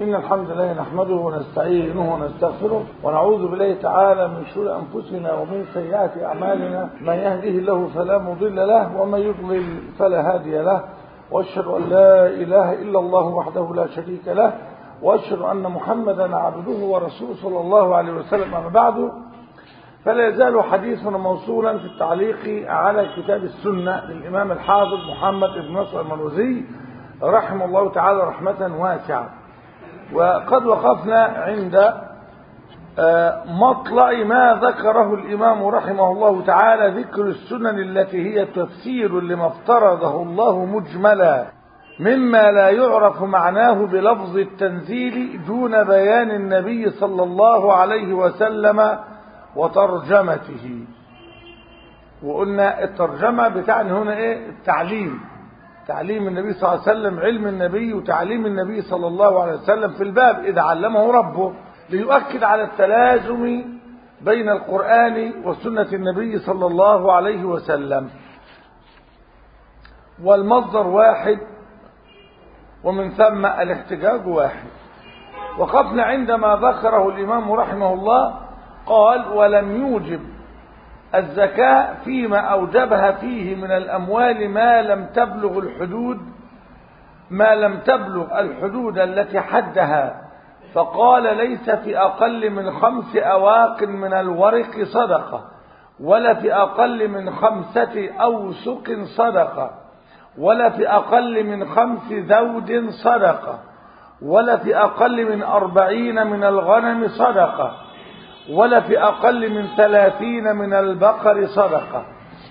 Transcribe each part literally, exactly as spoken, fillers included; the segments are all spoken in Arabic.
إن الحمد لله نحمده ونستعينه ونستغفره ونعوذ بالله تعالى من شرور أنفسنا ومن سيئات أعمالنا. من يهده الله فلا مضل له ومن يضلل فلا هادي له، وأشهد أن لا إله إلا الله وحده لا شريك له، وأشهد أن محمدا عبده ورسوله صلى الله عليه وسلم. أما بعد، فلا يزال حديثنا موصولا في التعليق على كتاب السنة للإمام الحافظ محمد بن نصر المروزي رحمه الله تعالى رحمة واسعة. وقد وقفنا عند مطلع ما ذكره الإمام رحمه الله تعالى، ذكر السنن التي هي تفسير لما افترضه الله مجملا مما لا يعرف معناه بلفظ التنزيل دون بيان النبي صلى الله عليه وسلم وترجمته. وقلنا الترجمة بتاعني هنا ايه؟ التعليم، تعليم النبي صلى الله عليه وسلم، علم النبي وتعليم النبي صلى الله عليه وسلم في الباب إذا علمه ربه، ليؤكد على التلازم بين القرآن وسنة النبي صلى الله عليه وسلم. والمصدر واحد ومن ثم الاحتجاج واحد. وقفنا عندما ذكره الإمام رحمه الله قال: ولم يوجب الزكاة فيما أوجبها فيه من الأموال ما لم تبلغ الحدود ما لم تبلغ الحدود التي حدها، فقال: ليس في أقل من خمس أواق من الورق صدقة، ولا في أقل من خمسة أوسق صدقة، ولا في أقل من خمس ذود صدقة، ولا في أقل من أربعين من الغنم صدقة، ولا في أقل من ثلاثين من البقر صدقة.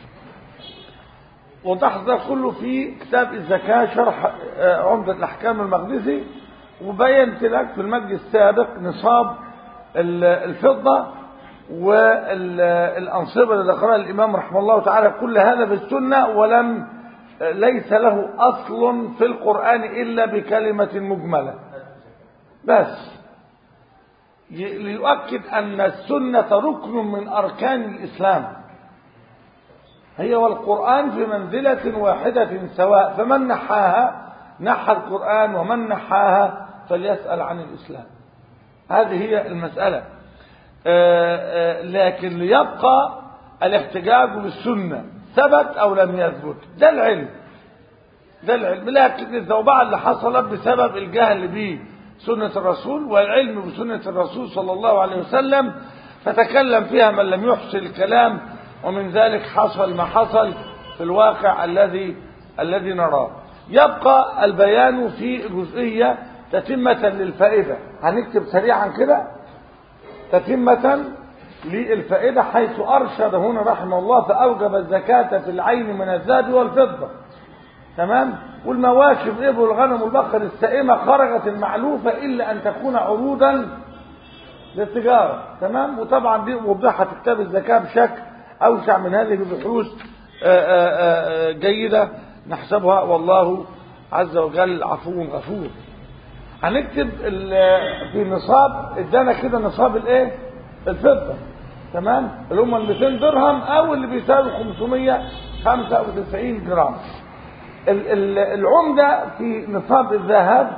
وتحضر كله في كتاب الزكاة شرح عمدة الأحكام المقدسي، وبينت لك في المجلس السابق نصاب الفضة والأنصبة اللي ذكرها الإمام رحمه الله تعالى. كل هذا في السنة، ولم ليس له أصل في القرآن إلا بكلمة مجملة بس، ليؤكد أن السنة ركن من أركان الإسلام، هي والقرآن في منزلة واحدة سواء، فمن نحاها نحى القرآن، ومن نحاها فليسأل عن الإسلام. هذه هي المسألة. لكن ليبقى الاحتجاج بالسنة ثبت أو لم يثبت، ده العلم ده العلم لكن الذوبعة اللي حصلت بسبب الجهل به سنة الرسول والعلم بسنة الرسول صلى الله عليه وسلم، فتكلم فيها من لم يحسن الكلام، ومن ذلك حصل ما حصل في الواقع الذي الذي نراه. يبقى البيان في جزئية تتمة للفائدة، هنكتب سريعا كده تتمة للفائدة، حيث أرشد هنا رحمه الله فأوجب الزكاة في العين من الذهب والفضة، تمام. والمواشي الإبل والغنم والبقر السائمة خرجت المعلوفة إلا أن تكون عروضا للتجارة، تمام. وطبعا دي وضحت كتاب الزكاة بشكل أوسع من هذه ببحوث جيدة نحسبها، والله عز وجل عفو غفور. هنكتب في نصاب ادانا كده نصاب الايه؟ الفضة، تمام، اللي هم ال مئتين درهم او اللي بيساوي خمسمائة وخمسة وتسعين جرام. العمدة في نصاب الذهب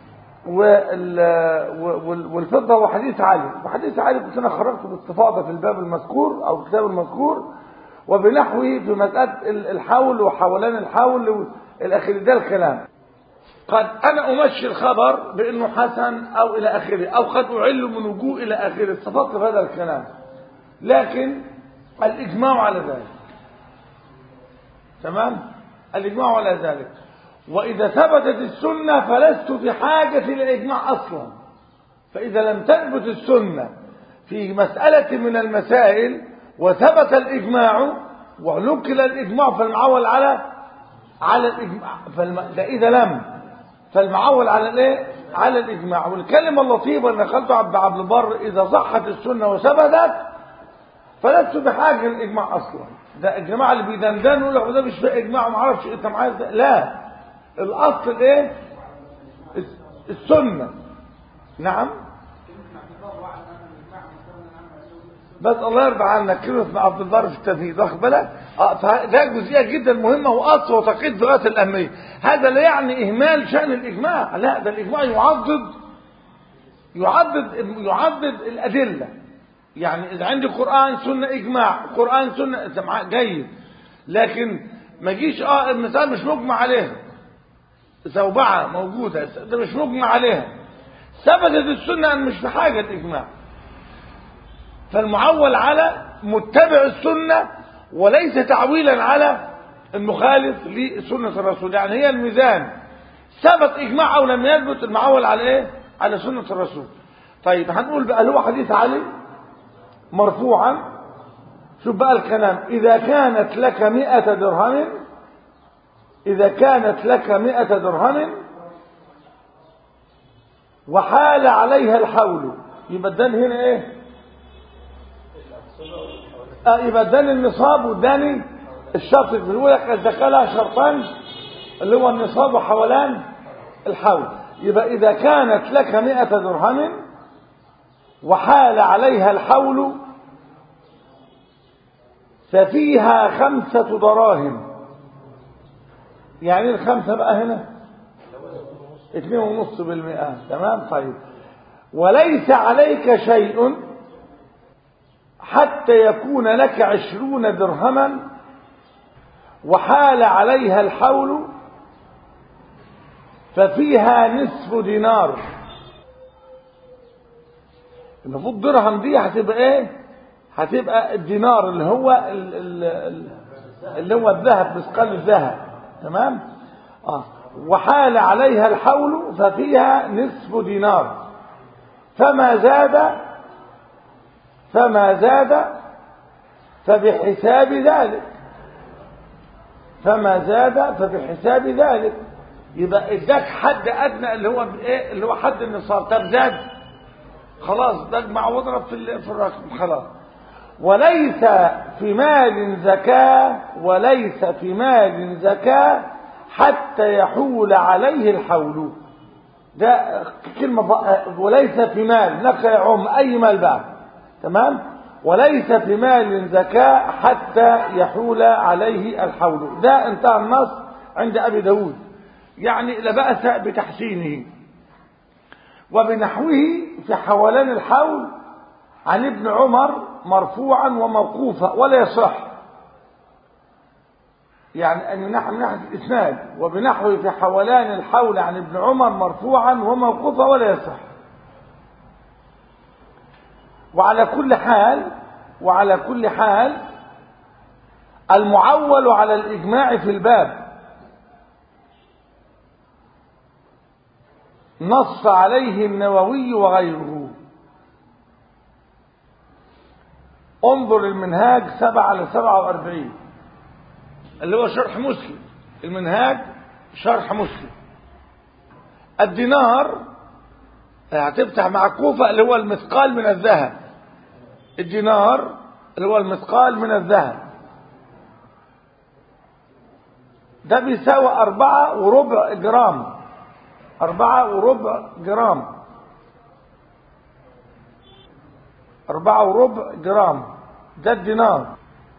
والفضة وحديث علي، وحديث علي كنت انا خرجت باستفاضة في الباب المذكور او الكتاب المذكور، وبنحوه في مسألة الحول وحولان الحول الأخير. ده الكلام قد أنا أمشي الخبر بأنه حسن أو إلى آخره، أو قد أعل من وجوه إلى آخره، استفدت في هذا الكلام، لكن الإجماع على ذلك، تمام، الإجماع على ذلك. وإذا ثبتت السنة فلست في حاجة إلى الإجماع أصلا، فإذا لم تثبت السنة في مسألة من المسائل وثبت الإجماع ونقل الإجماع فالمعول على على الإجماع، فالم... ده إذا لم فالمعول على الإيه؟ على الإجماع. والكلمة اللطيفة اللي نقلتها عبد عبد البر: إذا صحت السنة وثبتت فلست بحاجة للإجماع أصلا. ده الجماعة اللي بيدندنوا يقول لك ده مش في إجماع وما اعرفش أنت معايا، لا، الأصل إيه؟ السنة. نعم، بس الله يرضى عنك كلمة عبد البر في التمهيد، واخد بالك؟ اه ده جزئية جدا مهمة واصل وتقييد في غاية الأهمية. هذا لا يعني إهمال شأن الإجماع، لا، ده الإجماع يعضد يعدد يعدد الأدلة. يعني إذا عندي قرآن سنة إجماع، قرآن سنة جيد، لكن ما جيش اه المثال مش مجمع عليها، زوبعة موجودة ده مش مجمع عليها، ثبتت السنة أن مش في حاجة الإجماع، فالمعول على متبع السنة وليس تعويلا على المخالف لسنة الرسول. يعني هي الميزان، ثبت إجماع أو لم يثبت، المعول على إيه؟ على سنة الرسول. طيب هنقول بقى اللي هو حديث علي مرفوعا. شوف بقى الكلام: إذا كانت لك مئة درهم، إذا كانت لك مئة درهم وحال عليها الحول، يبقى الدين هنا إيه؟ آه يبقى الدين النصاب والداني الشرط. بيقول لك الزكاة لها شرطان اللي هو النصاب وحولان الحول. يبقى إذا كانت لك مئة درهم وحال عليها الحول ففيها خمسة دراهم. يعني الخمسة بقى هنا اتنين ونص بالمئة. تمام. طيب وليس عليك شيء حتى يكون لك عشرون درهما وحال عليها الحول ففيها نصف دينار. المفروض درهم دي هتبقى ايه؟ هتبقى الدينار اللي هو اللي هو الذهب، مثقال الذهب. تمام. اه وحال عليها الحول ففيها نصف دينار، فما زاد فما زاد فبحساب ذلك، فما زاد فبحساب ذلك. يبقى اداك حد ادنى اللي هو ايه؟ اللي هو حد النصاب. طب زاد خلاص بجمع واضرب في في الرقم خلاص. وليس في مال زكاة، وليس في مال زكاة حتى يحول عليه الحول. ده كلمة وليس في مال، لك يعم أي مال بعد. تمام. وليس في مال زكاة حتى يحول عليه الحول. ده انتهى النص عند أبي داود، يعني لا بأس بتحسينه. وبنحوه في حولان الحول عن ابن عمر مرفوعا وموقوفا ولا يصح. يعني أن نحن من ناحية الإسناد وبنحوه في حولان الحول عن ابن عمر مرفوعا وموقوفا ولا يصح. وعلى كل حال وعلى كل حال المعول على الإجماع في الباب نص عليه النووي وغيره. انظر المنهاج سبعة على سبعة وأربعين اللي هو شرح مسلم. المنهاج شرح مسلم. الدينار هتفتح مع كوفة اللي هو المثقال من الذهب. الدينار اللي هو المثقال من الذهب ده بيساوي أربعة وربع جرام. أربعة وربع جرام. أربعة وربع جرام ده الدينار.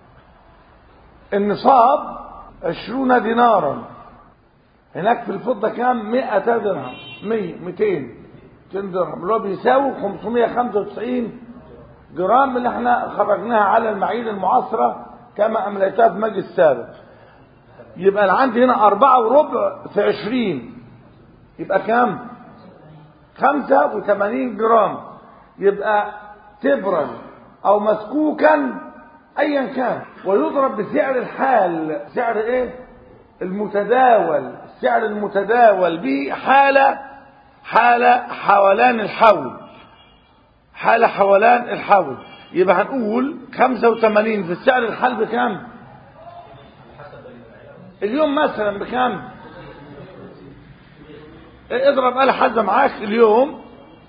النصاب عشرون دينارا. هناك في الفضة كام؟ مئة درهم. مية ميتين ميتين درهم اللي هو بيساوي خمسمائة وخمسة وتسعين جرام اللي احنا خرجناها على المعايير المعاصرة كما أمليتها في مجلس السابق. يبقى أنا عندي هنا أربعة وربع في عشرين يبقى كام؟ خمسة وثمانين جرام. يبقى تبرا أو مسكوكا أيا كان، ويضرب بسعر الحال. سعر إيه؟ المتداول. السعر المتداول به حالة حالة حولان الحول. حالة حولان الحول. يبقى هنقول خمسة وثمانين في السعر الحال بكام؟ اليوم مثلا بكام؟ اضرب آلة حاسبة معاك اليوم.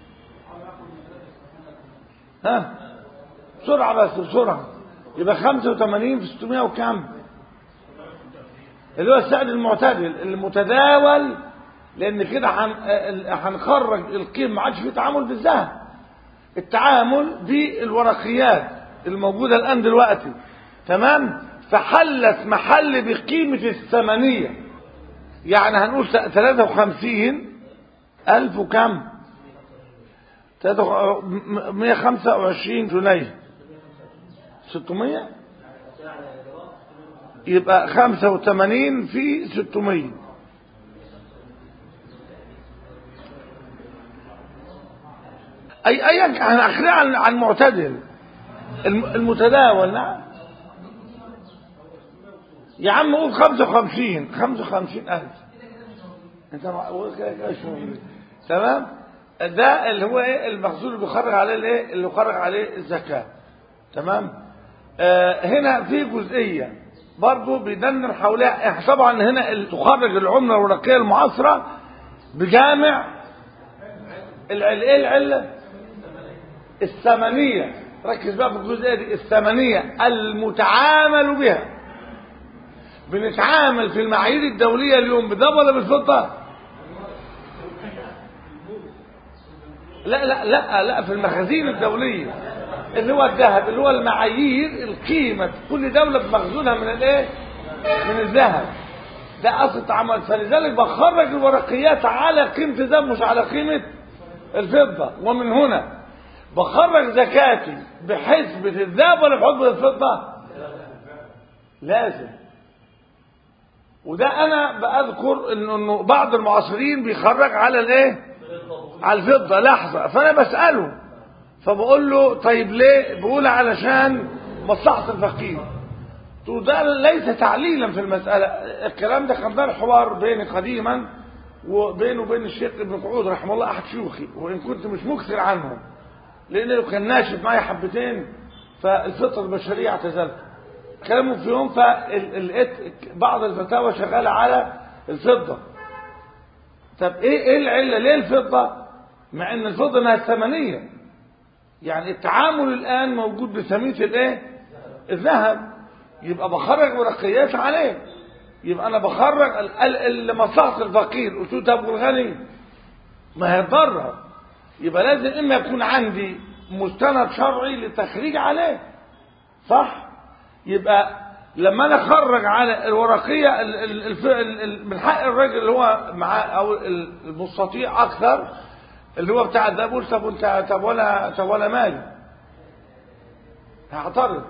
ها بسرعة بس بسرعة. يبقى خمسة وثمانين في ستمائة وكام؟ اللي هو السعر المعتدل المتداول. لان كده هنخرج القيمة. ما عادش في تعامل بالذهب، التعامل بالورقيات الموجودة الآن دلوقتي. تمام. فحلت محل بقيمة الثمانية. يعني هنقول ثلاثة وخمسين ألف وكم مية وخمسة وعشرين جنيه ستمية، يبقى خمسة وثمانين في ستمية. اي اي هنخليها عن عن معتدل المتداول. نعم يا عم قول خمسة وخمسين خمسة وخمسين ألف. انت تمام. ده اللي هو ايه المخزون اللي بيخرج عليه الايه اللي بيخرج عليه الزكاه. تمام. آه هنا في جزئيه برضه بيدندن حواليها. طبعا هنا تخرج العمله الورقيه المعاصره بجامع ايه العله الثمنيه. ركز بقى في الجزئيه دي، الثمنيه المتعامل بها. بنتعامل في المعايير الدوليه اليوم بالذهب ولا بالفضه؟ لا لا لا لا في المخازين الدوليه اللي هو الذهب، اللي هو المعايير القيمه كل دوله بمخزونها من الايه؟ من الذهب. ده اصل التعامل. فلذلك بخرج الورقيات على قيمه الذهب مش على قيمه الفضه. ومن هنا بخرج زكاتي بحسبه الذهب ولا بحسبه الفضه؟ لازم. وده انا بذكر انه بعض المعاصرين بيخرج على الايه؟ على الفضه. لحظه، فانا بساله فبقول له طيب ليه؟ بقول علشان مصلحه الفقير. ده ليس تعليلا في المساله. الكلام ده كان دار حوار بيني قديما وبينه وبين الشيخ ابن قعود رحمه الله، احد شيوخي، وان كنت مش مكثر عنه لانه كان ناشف معايا حبتين فالفطره البشريه اعتزلته. كلامه في يوم فلقيت بعض الفتاوى شغاله على الفضه. طب ايه ايه العله؟ ليه الفضه؟ مع ان الفضه انها ثمنيه. يعني التعامل الان موجود بثمنيه الايه؟ الذهب. يبقى بخرج ورقيات عليه. يبقى انا بخرج لمصلحه الفقير. قلت له طب والغني ما هيتضرر. يبقى لازم اما يكون عندي مستند شرعي للتخريج عليه، صح؟ يبقى لما انا اخرج على الورقيه من حق الراجل اللي هو معاه او المستطيع اكثر اللي هو بتاع الذهب، طب وانت طب ولا طب ولا مالي؟ هعترض،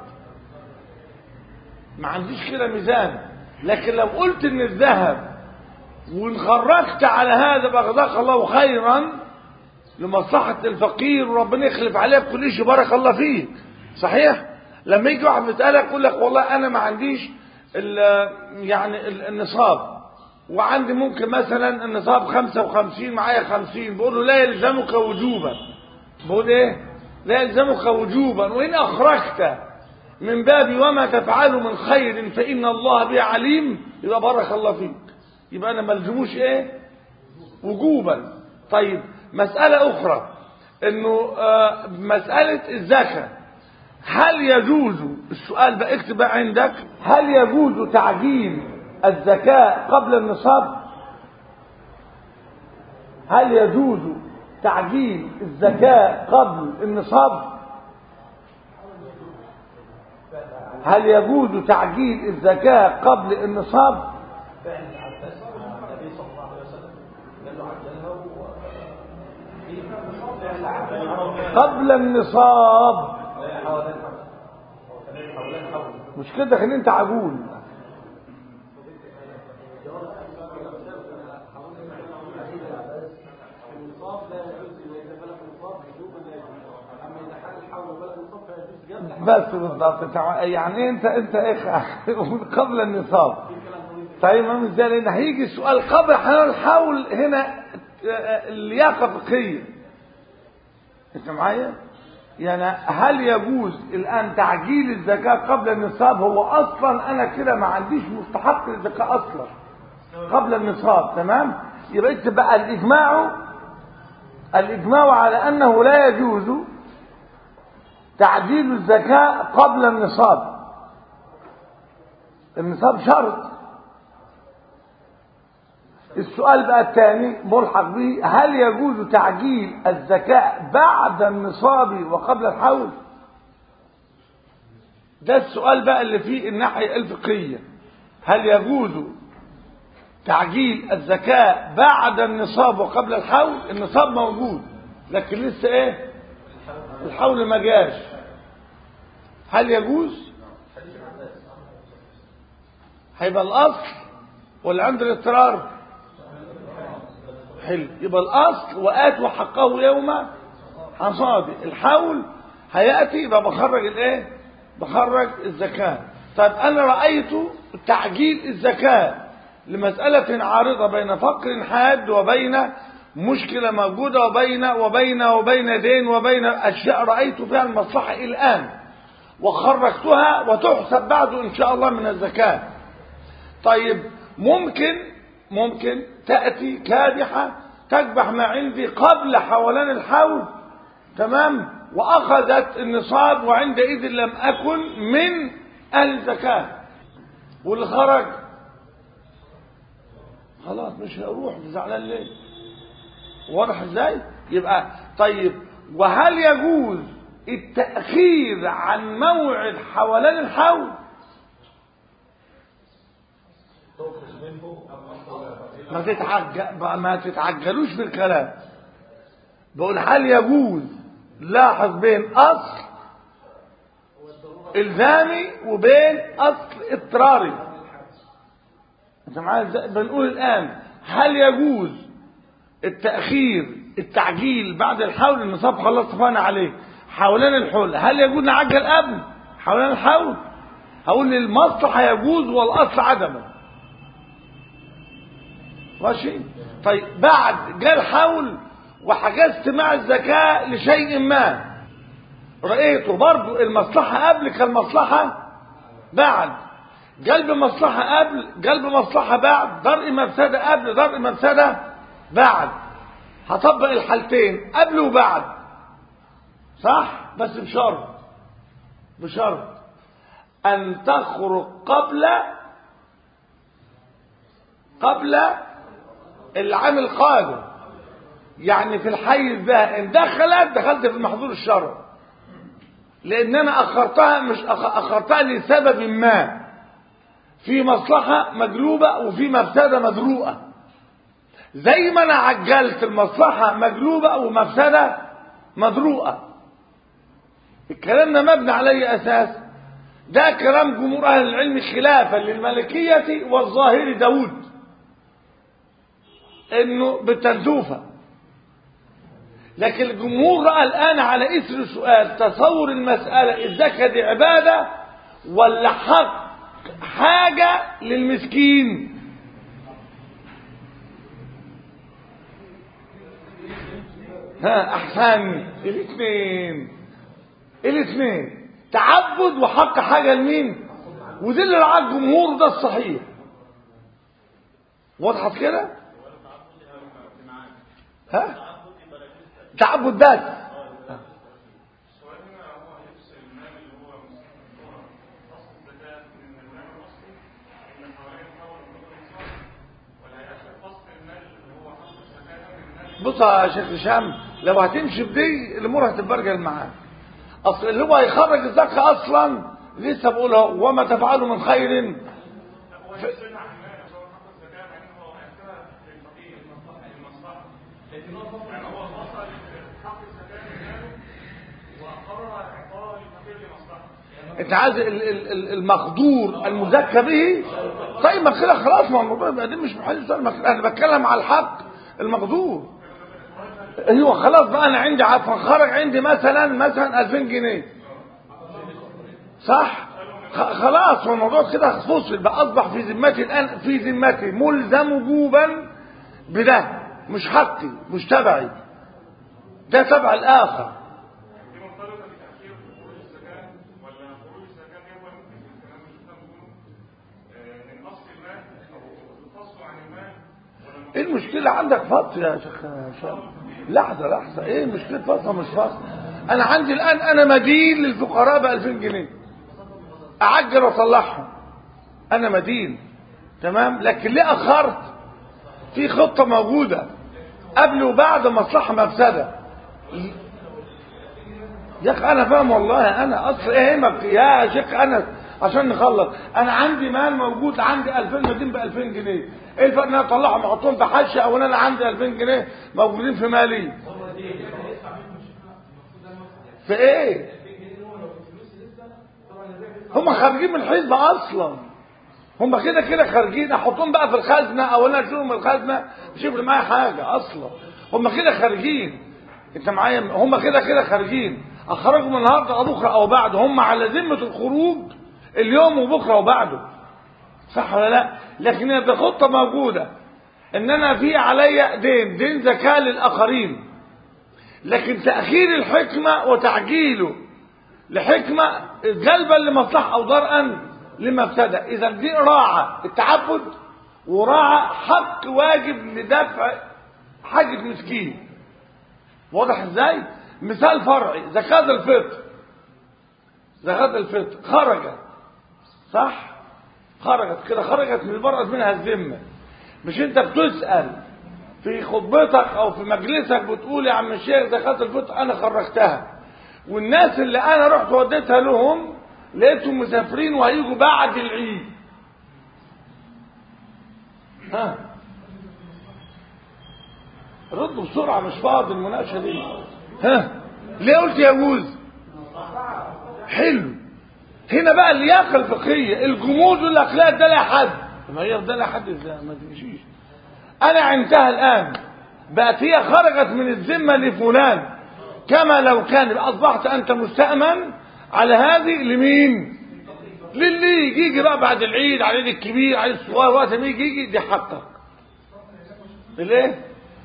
ما عنديش كده ميزان. لكن لو قلت ان الذهب وان خرجت على هذا بغضاك الله خيرا لمصلحه الفقير وربنا يخلف عليك كل شيء بارك الله فيك، صحيح؟ لما يجي واحد يسالك يقول لك والله انا ما عنديش ال يعني ال النصاب، وعندي ممكن مثلا النصاب خمسة وخمسين معايا خمسين، بقول له لا يلزمك وجوبا. بقول ايه؟ لا يلزمك وجوبا، وان اخرجت من باب وما تفعله من خير فان الله به عليم، يبقى بارك الله فيك. يبقى انا ما الزموش ايه؟ وجوبا. طيب مساله اخرى انه آه مساله الزكاه. هل يجوز، السؤال بقى اكتب بقى عندك، هل يجوز تعجيل الزكاة قبل النصاب؟ هل يجوز تعجيل الزكاة قبل النصاب؟ هل يجوز تعجيل الزكاة قبل النصاب؟ قبل النصاب. مش كده خلي انت عجول. بس بالضبط. يعني انت انت ايه قبل النصاب. طيب ما مش زي لان هيجي السؤال قبل هنحاول هنا اللياقه الفقهيه. انت معايا؟ يعني هل يجوز الآن تعجيل الزكاة قبل النصاب؟ هو أصلا أنا كده ما عنديش مستحق للزكاة أصلا قبل النصاب. تمام؟ يبقى بقى الإجماع الإجماع على أنه لا يجوز تعجيل الزكاة قبل النصاب. النصاب شرط. السؤال بقى الثاني ملحق به، هل يجوز تعجيل الزكاة بعد النصاب وقبل الحول؟ ده السؤال بقى اللي فيه الناحية الفقهية. هل يجوز تعجيل الزكاة بعد النصاب وقبل الحول؟ النصاب موجود لكن لسه ايه الحول ما جاش، هل يجوز؟ هيبقى الاصل ولا عند الاضطرار؟ حلو، يبقى الاصل واتوا حقه يوم حصاده. الحول هياتي يبقى بخرج الايه؟ بخرج الزكاه. طيب انا رايت تعجيل الزكاه لمساله عارضه بين فقر حاد وبين مشكله موجوده وبين وبين وبين دين وبين اشياء رايت فيها المصلحه الان وخرجتها وتحسب بعد ان شاء الله من الزكاه. طيب ممكن ممكن تأتي كادحة تكبح ما عندي قبل حولان الحول، تمام، وأخذت النصاب وعندئذ لم أكن من أهل الزكاة، واللي خرج خلاص مش هروح زعلان ليه؟ واضح ازاي؟ يبقى طيب وهل يجوز التأخير عن موعد حولان الحول؟ ما تتعجل ما تتعجلوش في الكلام. بقول هل يجوز، لاحظ بين اصل الزامي وبين اصل اضطراري. انت معايا ازاي؟ بنقول الان هل يجوز التاخير التعجيل بعد الحول؟ النصاب خلاص اتفقنا عليه، حولان الحول هل يجوز نعجل قبل حولان الحول؟ هقول المصلحه يجوز والاصل عدمه. ماشي؟ طيب بعد جاء الحول وحجزت مع الزكاة لشيء ما، رأيته برضو المصلحة قبل كالمصلحة بعد، قلب مصلحة قبل قلب مصلحة بعد، درء مفسدة قبل درء مفسدة بعد، هطبق الحالتين قبل وبعد، صح؟ بس بشرط بشرط أن تخرج قبل قبل العام القادم. يعني في الحيز ده ان دخلت دخلت في المحظور الشرعي، لان انا اخرتها مش اخرتها لسبب ما، في مصلحه مجلوبه وفي مفسده مدروءه. زي ما انا عجلت المصلحه مجلوبه ومفسده مدروءه. الكلام ده مبني على اي اساس؟ ده كلام جمهور اهل العلم خلافا للمالكيه والظاهري داود، انه بالتنزوفه. لكن الجمهور رأى الآن على إثر سؤال تصور المسألة الزكاة دي عبادة ولا حق حاجة للمسكين؟ ها أحسن، الاثنين الاثنين تعبد وحق حاجة لمين؟ وده اللي رعاه الجمهور وده الصحيح. وضحت كده؟ ها؟ تعبد بس. بص يا شيخ هشام، لو هتمشي بدي الامور هتتبرجل معاه. اصل اللي هو هيخرج الزكاه اصلا لسه بقولها وما تفعلوا من خير ف... انت عايز المقدور المزكى به. طيب ما كده خلاص، ما الموضوع ده مش محل سؤال. انا بتكلم على الحق المقدور. ايوه خلاص بقى، انا عندي عفوا خرج عندي مثلا مثلا ألفين جنيه، صح؟ خلاص هو الموضوع كده فصل بقى، اصبح في ذمتي الان، في ذمتي ملزم وجوبا بده، مش حقي مش تبعي، ده تبع الاخر. ايه المشكلة عندك فصل يا شيخ هشام؟ لحظة لحظة، ايه مشكلة فصل مش فصل؟ انا عندي الان انا مدين للفقراء ب ألفين جنيه، اعجل واطلعهم، انا مدين تمام، لكن ليه اخرت؟ في خطة موجودة قبل وبعد، مصلحة مفسدة. يا اخي انا فاهم والله، انا اصل ايه همك يا شيخ انس عشان نخلص. انا عندي مال موجود، عندي ألفين مدين ب ألفين جنيه، ايه الفرق ان انا اطلعهم احطهم في حشه او ان انا عندي ألفين جنيه موجودين في مالي؟ في ايه؟ هم خارجين من الحزب اصلا، هم كده كده خارجين. احطهم بقى في الخزنه او انا اشيلهم من الخزنه مش هيفرق معايا حاجه اصلا، هم كده خارجين. انت معايا؟ هم كده كده خارجين، اخرجهم النهارده او بكره او بعده، هم على ذمه الخروج اليوم وبكره وبعده، صح ولا لا؟ لكن هي خطه موجوده ان انا في عليا دين دين زكاه للاخرين، لكن تاخير الحكمه وتعجيله لحكمه جلبا لمصلحه او ضرا لمفسده. اذا دي راعى التعبد وراعى حق واجب لدفع حاجه مسكين. واضح ازاي؟ مثال فرعي، زكاه الفطر. زكاه الفطر خرجت، صح؟ خرجت كده، خرجت من برأت منها الذمه. مش انت بتسأل في خطبتك او في مجلسك بتقول يا عم الشيخ زكاه الفطر انا خرجتها، والناس اللي انا رحت وديتها لهم لقيتهم مسافرين وهيجوا بعد العيد. ها ردوا بسرعه، مش فاضي المناقشه دي. ها ليه قلت يجوز؟ حلو. هنا بقى اللياقه الفقهيه، الجمود يقول لك لا ده لا حد. ما هي ده لا حد ازاي؟ ما تمشيش. انا عندها الان بقت هي خرجت من الذمه لفلان، كما لو كان اصبحت انت مستأمن على هذه لمين؟ للي يجي يجي بقى بعد العيد، على العيد الكبير، على الصغير، وقت ما يجي يجي دي حقك. ليه؟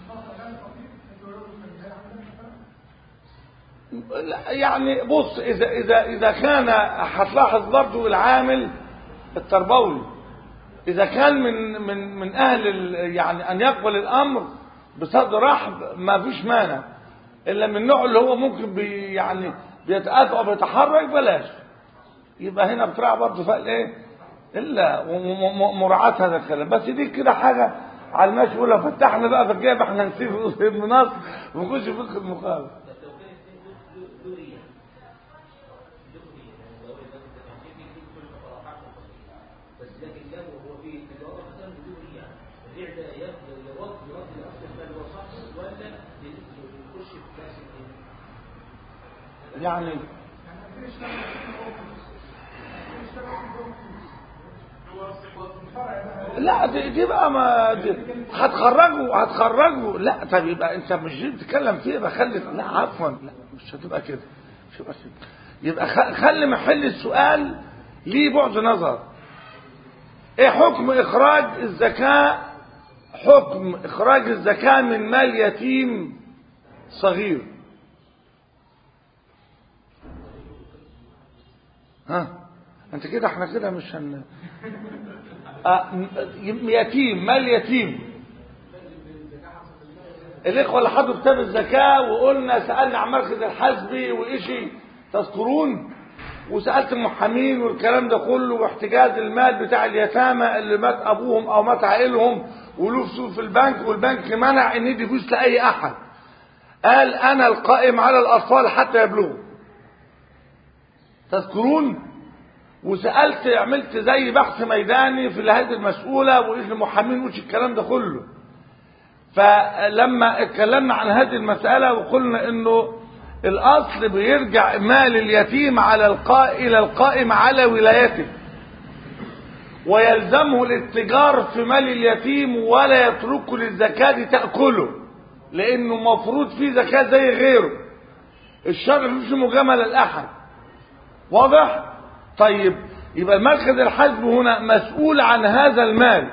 يعني بص، اذا اذا اذا كان هتلاحظ برضه العامل التربوي، اذا كان من من من اهل يعني ان يقبل الامر بصدر رحب ما فيش مانع، الا من النوع اللي هو ممكن بي يعني بيتأذى وبيتحرك بلاش. يبقى هنا بتراعي برضه فقال ايه الا مراعاة هذا الكلام. بس دي كده حاجه على المشي، ولو فتحنا بقى في الجيب احنا نسيب ابن نصر ونخش في فقه المخالف. يعني لا دي, دي بقى ما هتخرجوا هتخرجوا لا. طب يبقى انت مش بتتكلم فيه، يبقى خلي لا عفوا لا مش هتبقى كده، مش هتبقى كده. يبقى خلي محل السؤال ليه بعد نظر. ايه حكم اخراج الزكاة؟ حكم اخراج الزكاة من مال يتيم صغير. ها انت كده احنا كده مش هن آه يتيم، مال يتيم. الاخوه اللي حضروا كتاب الزكاه وقلنا سالنا عن مركز الحسبي وإشي تذكرون، وسالت المحامين والكلام ده كله، واحتجاز المال بتاع اليتامى اللي مات ابوهم او مات عائلهم وله فلوس في البنك، والبنك منع ان يدي فلوس لاي احد. قال انا القائم على الاطفال حتى يبلغوا. تذكرون؟ وسألت عملت زي بحث ميداني في الهيئة المسؤولة وإذن المحامين وش الكلام ده كله. فلما اتكلمنا عن هذه المسألة وقلنا انه الاصل بيرجع مال اليتيم على القائم الى القائم على ولايته، ويلزمه الاتجار في مال اليتيم ولا يتركه للزكاة تأكله، لانه مفروض فيه زكاة زي غيره. الشرع مش مجاملة لأحد. واضح؟ طيب يبقى مركز الحسب هنا مسؤول عن هذا المال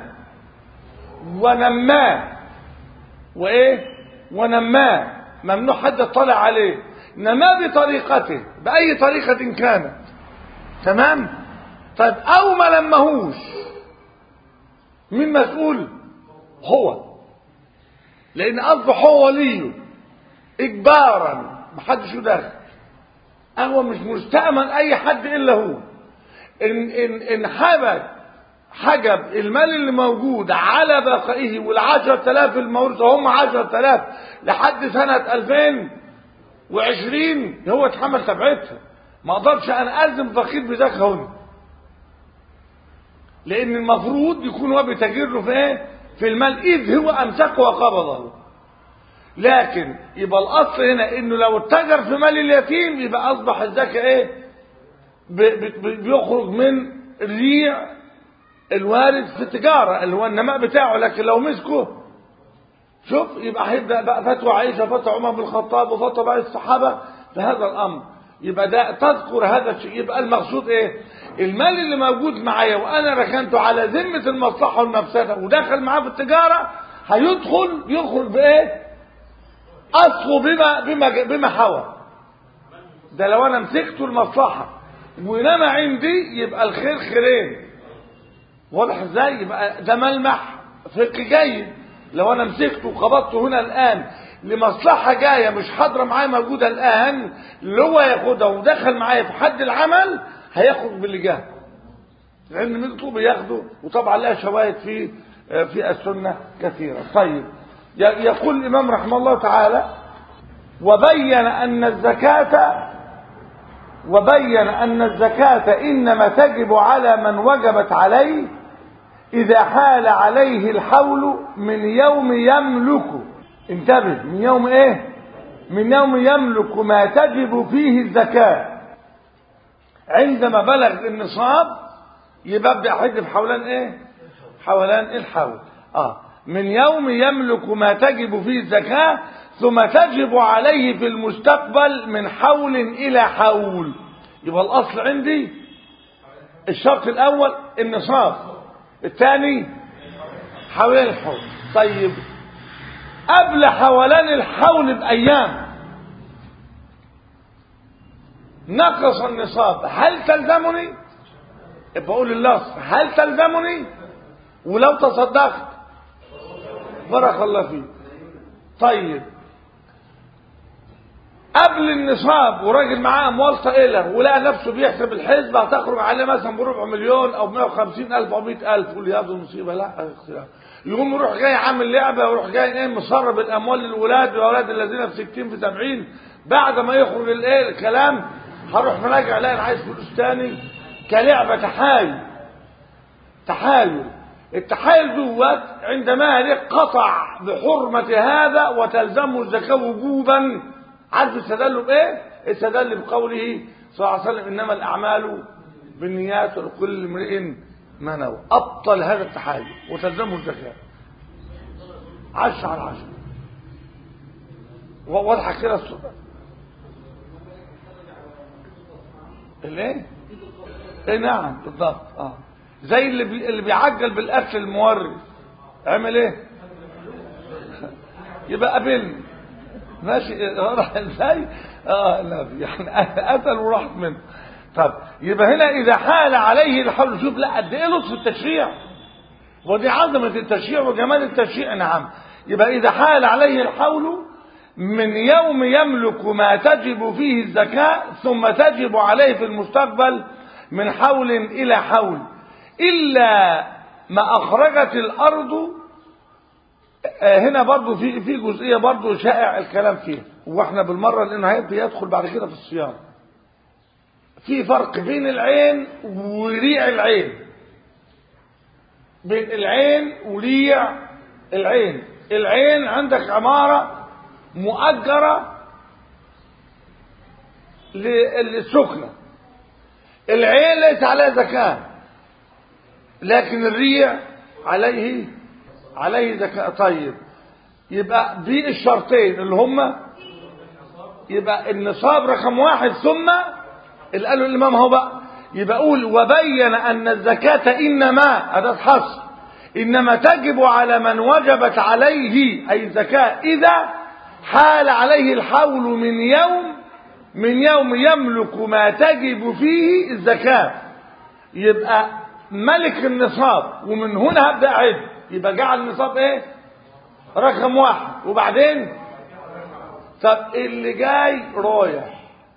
ونماه، وايه ونماه، ممنوع حد يطلع عليه، نماه بطريقته باي طريقه كانت. تمام؟ طيب او ما لمهوش، مين مسؤول؟ هو، لان اصبح هو وليه اجبارا، محدش يدخل. هو مش مستأمن اي حد الا هو. ان ان ان حبس حجب المال اللي موجود على بقائه والعشرة آلاف المورث هم عشرة آلاف لحد سنة ألفين وعشرين، هو اتحمل تبعتها. ما اقدرش انا الزم فقير بذاك هون، لان المفروض يكون هو بيتاجر له في ايه؟ في المال، اذ هو امسكه وقبضه. لكن يبقى الاصل هنا انه لو اتجر في مال اليتيم يبقى اصبح الزكاه ايه؟ بيخرج من الريع الوارد في التجاره اللي هو النماء بتاعه. لكن لو مسكه شوف يبقى هيبدا بقى فتوى عائشه، فتوى عمر بن الخطاب، وفتوى باقي الصحابه بهذا الامر. يبقى ده تذكر هذا الشيء. يبقى المقصود ايه؟ المال اللي موجود معايا وانا ركنته على ذمه المصلحه والمفسده ودخل معاه في التجاره هيدخل يخرج بايه؟ اصله بما بما بما حوى. ده لو انا مسكته المصلحه وانما عندي يبقى الخير خيرين. واضح ازاي؟ يبقى ده ملمح فقهي جيد. لو انا مسكته وقبضته هنا الان لمصلحه جايه مش حاضره معايا موجوده الان اللي هو ياخدها ودخل معايا في حد العمل هياخد باللي جه. لان ملكه بياخده وطبعا لها شواهد في في السنه كثيره. طيب يقول الامام رحمه الله تعالى: وبين ان الزكاه وبين ان الزكاه انما تجب على من وجبت عليه إذا حال عليه الحول من يوم يملك. انتبه، من يوم ايه؟ من يوم يملك ما تجب فيه الزكاة. عندما بلغ النصاب يبقى ابدأ حج حولان ايه؟ حولان الحول. اه من يوم يملك ما تجب فيه الزكاة ثم تجب عليه في المستقبل من حول إلى حول. يبقى الأصل عندي الشرط الأول النصاب، الثاني حولان الحول. طيب قبل حولان الحول بأيام نقص النصاب، هل تلزمني؟ بقول اللص هل تلزمني؟ ولو تصدقت بارك الله فيك. طيب قبل النصاب وراجل معاه اموال طائله ولقى نفسه بيحسب الحسبه هتخرج عليه مثلا بربع مليون او مئة وخمسين الف او مئة الف، يقول لي هذه المصيبه لا اختلاف. يقوم يروح جاي عامل لعبه ويروح جاي ايه مسرب الاموال للولاد واولاد الذين في ستين في سبعين. بعد ما يخرج الايه الكلام هروح مراجع الاقي انا عايز فلوس تاني كلعبه تحايل. تحايل التحايل دوت عند مالك قطع بحرمه هذا وتلزمه الزكاه وجوبا. عارف استدل بايه؟ استدل بقوله صلى الله عليه وسلم: انما الاعمال بالنيات ولكل امرئ ما نوى. ابطل هذا التحايل وتلزمه الزكاه. عشرة على عشرة. واضحه كده الصوره؟ الايه؟ ايه نعم بالضبط. اه زي اللي بي... اللي بيعجل بالاكل المورد عمل ايه؟ يبقى قابلني ماشي راح ازاي؟ اه لا يعني قتل وراحت منه. طب يبقى هنا اذا حال عليه الحول، شوف لا قد ايه لطف التشريع ودي عظمه التشريع وجمال التشريع. نعم يبقى اذا حال عليه الحول من يوم يملك ما تجب فيه الزكاه ثم تجب عليه في المستقبل من حول الى حول الا ما اخرجت الارض. هنا برضو في في جزئيه برضو شائع الكلام فيها واحنا بالمره لانه هيبدا يدخل بعد كده في الصيام. في فرق بين العين وريع العين. بين العين وريع العين. العين عندك عماره مؤجره للسكنه، العين ليس عليها زكاه لكن الريع عليه عليه زكاة. طيب يبقى دي الشرطين اللي هم يبقى النصاب رقم واحد ثم اللي قاله الامام هو بقى يبقى قول: وبين ان الزكاة انما هذا حصر انما تجب على من وجبت عليه اي الزكاة اذا حال عليه الحول من يوم من يوم يملك ما تجب فيه الزكاة. يبقى ملك النصاب ومن هنا هبدأ أعد. يبقى جعل النصاب ايه؟ رقم واحد. وبعدين طب اللي جاي رايح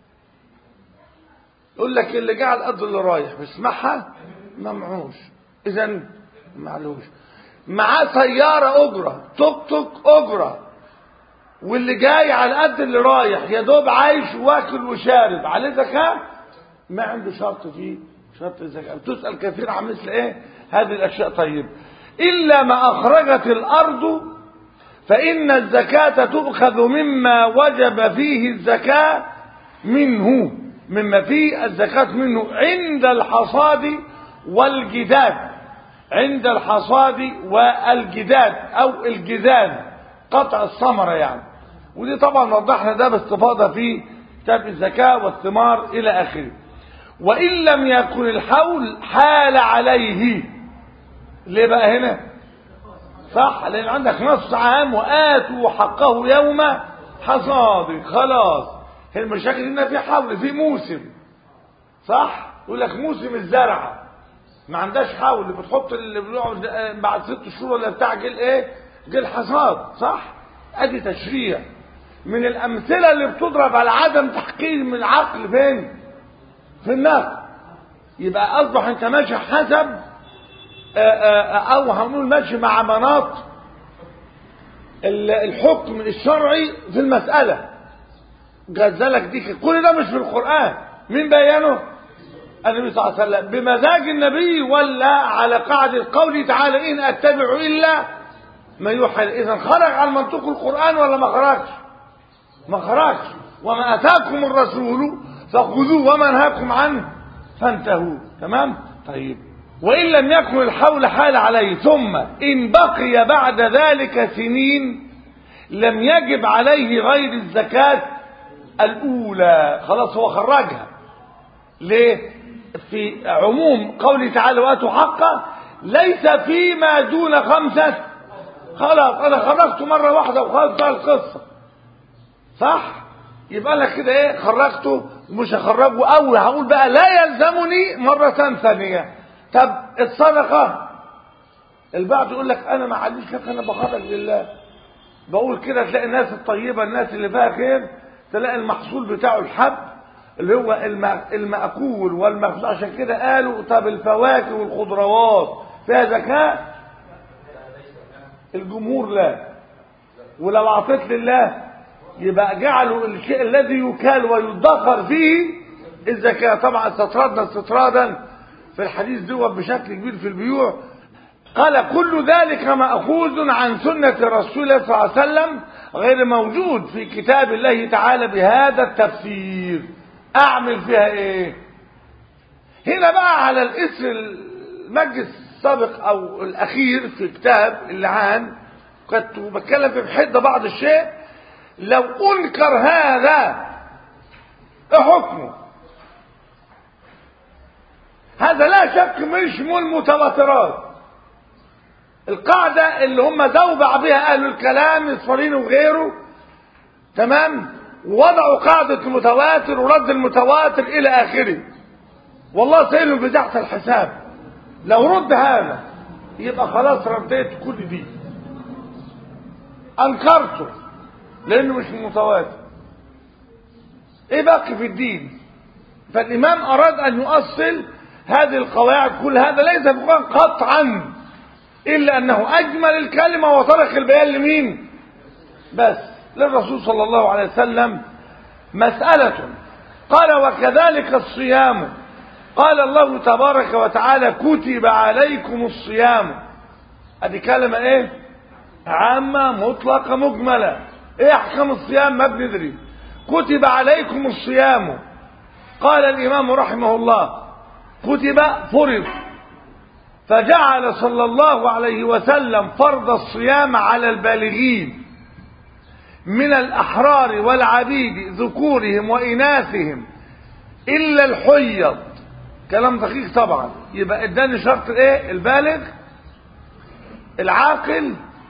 يقول لك اللي جاي على قد اللي رايح بيسمعها ممعوش. اذا معلوش معاه سياره اجره توك توك اجره واللي جاي على قد اللي رايح يا دوب عايش واكل وشارب عليه زكاه ما عنده شرط فيه شرط الزكاه. بتسال كثير عن مثل ايه هذه الاشياء. طيب إلا ما أخرجت الأرض فإن الزكاة تؤخذ مما وجب فيه الزكاة منه مما فيه الزكاة منه عند الحصاد والجداد عند الحصاد والجداد أو الجداد قطع الثمرة يعني. ودي طبعا وضحنا ده باستفاضة في كتاب الزكاة والثمار إلى آخره. وإن لم يكن الحول حال عليه. ليه بقى هنا؟ صح، لأن عندك نص عام وآتوا حقه يوم حصاده. خلاص المشاكل هنا في حول في موسم، صح؟ يقول لك موسم الزرعة ما عندهاش حول، بتحط اللي بيقعد بعد ست شهور ولا بتاع جيل ايه؟ جيل حصاد، صح؟ ادي تشريع من الامثله اللي بتضرب على عدم تحقيق من العقل فين؟ في النقل. يبقى اصبح انت ماشي حسب او هنقول ماشي مع مناط الحكم الشرعي في المساله. جزلك دي كل ده مش في القران، مين بينه؟ النبي صلى الله عليه وسلم بمزاج النبي ولا على قاعده قوله تعالى ان اتبع الا ما يوحى. اذا خرج عن منطق القران ولا ما خرجش؟ ما خرجش. وما اتاكم الرسول فخذوه وما نهاكم عنه فانتهوا. تمام؟ طيب وان لم يكن الحول حال عليه ثم ان بقي بعد ذلك سنين لم يجب عليه غير الزكاه الاولى. خلاص هو خرجها. ليه؟ في عموم قوله تعالى واتوا حقه ليس فيما دون خمسه. خلاص انا خرجته مره واحده وخلاص بقى القصه، صح؟ يبقى لك كده ايه؟ خرجته ومش هخرجه اول هقول بقى لا يلزمني مره ثانيه. طب الصدقه البعض يقول لك انا ما عنديش كده، انا بخرج لله. بقول كده تلاقي الناس الطيبه الناس اللي فيها خير تلاقي المحصول بتاعه الحب اللي هو المأكول والمخزون. عشان كده قالوا طب الفواكه والخضروات فيها زكاة؟ الجمهور لا. ولو اعطيت لله يبقى جعلوا الشيء الذي يكال ويدخر فيه الزكاة. طبعا استطردنا استطرادا في الحديث دوت بشكل كبير في البيوع. قال كل ذلك مأخوذ عن سنة رسول الله صلى الله عليه وسلم غير موجود في كتاب الله تعالى بهذا التفسير. اعمل فيها ايه؟ هنا بقى على الاسر المجلس السابق او الاخير في كتاب اللعان كنت بتكلم في حده بعض الشيء. لو انكر هذا ايه حكمه؟ هذا لا شك مش من المتواترات. القاعده اللي هم زوبع بها اهل الكلام الصفرين وغيره، تمام؟ ووضعوا قاعدة المتواتر ورد المتواتر إلى آخره. والله سائلهم في تحت الحساب. لو رد هذا يبقى خلاص رديت كل دي، أنكرته لأنه مش متواتر. إيه باقي في الدين؟ فالإمام أراد أن يؤصل هذه القواعد. كل هذا ليس في القرآن قطعا إلا أنه أجمل الكلمة وترك البيان لمين؟ بس للرسول صلى الله عليه وسلم. مسألة قال وكذلك الصيام. قال الله تبارك وتعالى كتب عليكم الصيام. ادي كلمة ايه؟ عامة مطلقة مجملة. ايه احكام الصيام؟ ما بندري. كتب عليكم الصيام. قال الامام رحمه الله كتب فرض، فجعل صلى الله عليه وسلم فرض الصيام على البالغين من الأحرار والعبيد ذكورهم وإناثهم إلا الحيض. كلام دقيق طبعا. يبقى اداني شرط ايه؟ البالغ العاقل،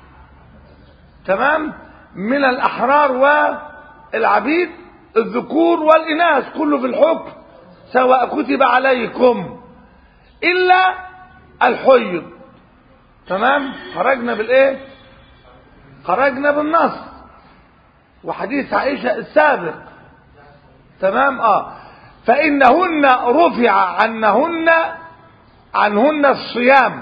تمام؟ من الأحرار والعبيد الذكور والإناث كله في الحكم سواء كتب عليكم إلا الحيض. تمام؟ خرجنا بالإيه؟ خرجنا بالنص وحديث عائشة السابق. تمام؟ اه فإنهن رفع عنهن عنهن الصيام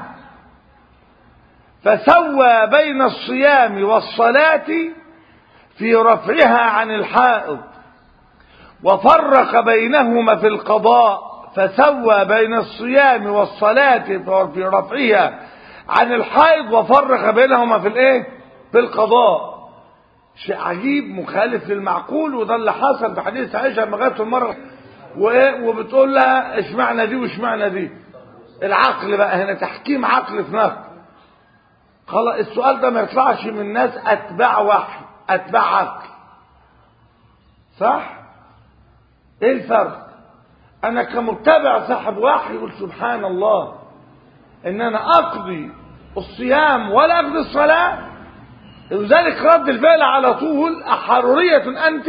فسوى بين الصيام والصلاة في رفعها عن الحائض، وفرق بينهما في القضاء فسوى بين الصيام والصلاة في رفعها عن الحائض وفرق بينهما في الايه؟ في القضاء شيء عجيب مخالف للمعقول. وده اللي حصل في حديث عائشة لما جت المرة وايه وبتقول لها اشمعنى دي واشمعنى دي. العقل بقى هنا تحكيم عقل في نقل. خلاص السؤال ده ما يطلعش من ناس اتباع وحي اتباع عقل. صح؟ ايه الفرق؟ انا كمتبع صاحب وحي يقول سبحان الله ان انا اقضي الصيام ولا اقضي الصلاة. لذلك رد الفعل على طول أحرورية أنت.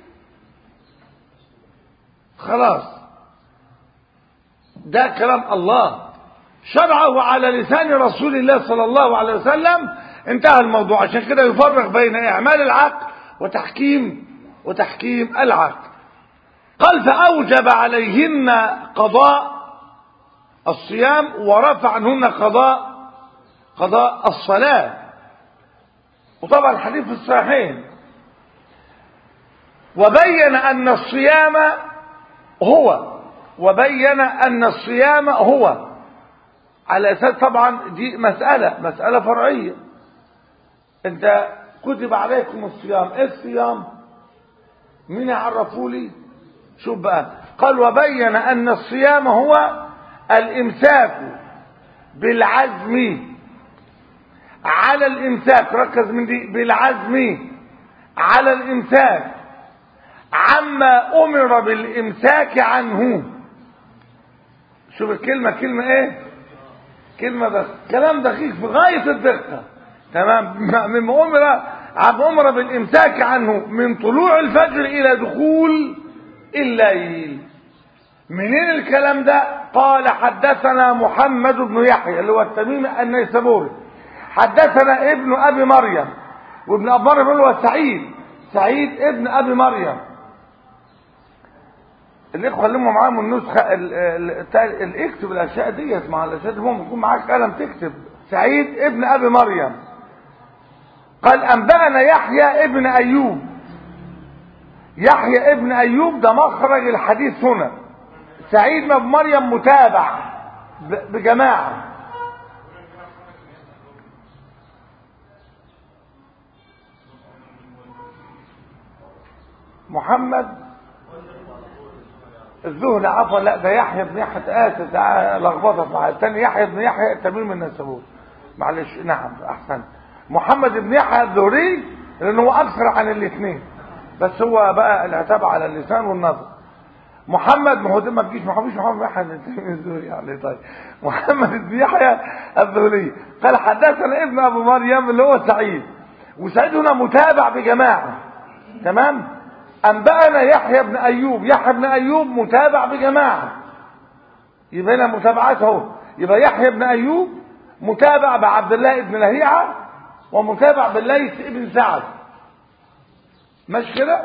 خلاص ده كلام الله شرعه على لسان رسول الله صلى الله عليه وسلم. انتهى الموضوع. عشان كده يفرق بين إعمال العقل وتحكيم وتحكيم العقل. قال فأوجب عليهن قضاء الصيام ورفع عنهن قضاء قضاء الصلاة. وطبعا الحديث في الصحيحين. وبين أن الصيام هو وبين أن الصيام هو على أساس طبعا دي مسألة مسألة فرعية. انت كتب عليكم الصيام. ايه الصيام؟ مين يعرفوا لي؟ شوف بقى قال وبين أن الصيام هو الإمساك بالعزم على الإمساك. ركز من دي بالعزم على الإمساك عما أمر بالإمساك عنه. شوف الكلمة كلمة ايه؟ كلمة ده كلام دقيق في غاية الدقة. تمام. مما أمر عما أمر بالإمساك عنه من طلوع الفجر إلى دخول الليل. منين الكلام ده؟ قال حدثنا محمد بن يحيى اللي هو التميمي النيسابوري. حدثنا ابن ابي مريم. وابن ابي مريم هو سعيد سعيد ابن ابي مريم. الاخوه اللي هم معاهم النسخه اللي اكتب الاشياء ديت مع الاشياء دي ممكن يكون معاك قلم تكتب. سعيد ابن ابي مريم قال انبانا يحيى ابن ايوب. يحيى ابن ايوب ده مخرج الحديث هنا. سعيد بن مريم متابع بجماعه. محمد الزهري عفوا لا ده يحيى بن يحيى اسف ده لخبطت مع الثاني. يحيى بن يحيى التميمي النيسابوري. معلش نعم احسن. محمد بن يحيى الزهري لانه هو اكثر عن الاثنين بس هو بقى العتاب على اللسان والنظر. محمد ما هو ما تجيش ما فيش محمد بن يحيى الزهري يعني. طيب محمد بن يحيى الزهري قال حدثنا ابن ابي مريم اللي هو سعيد. وسعيد هنا متابع بجماعه. تمام. أنبأنا يحيى بن أيوب. يحيى بن أيوب متابع بجماعة. يبقى هنا متابعات اهو. يبقى يحيى بن أيوب متابع بعبد الله بن لهيعة ومتابع بالليث بن سعد. ماشي كده.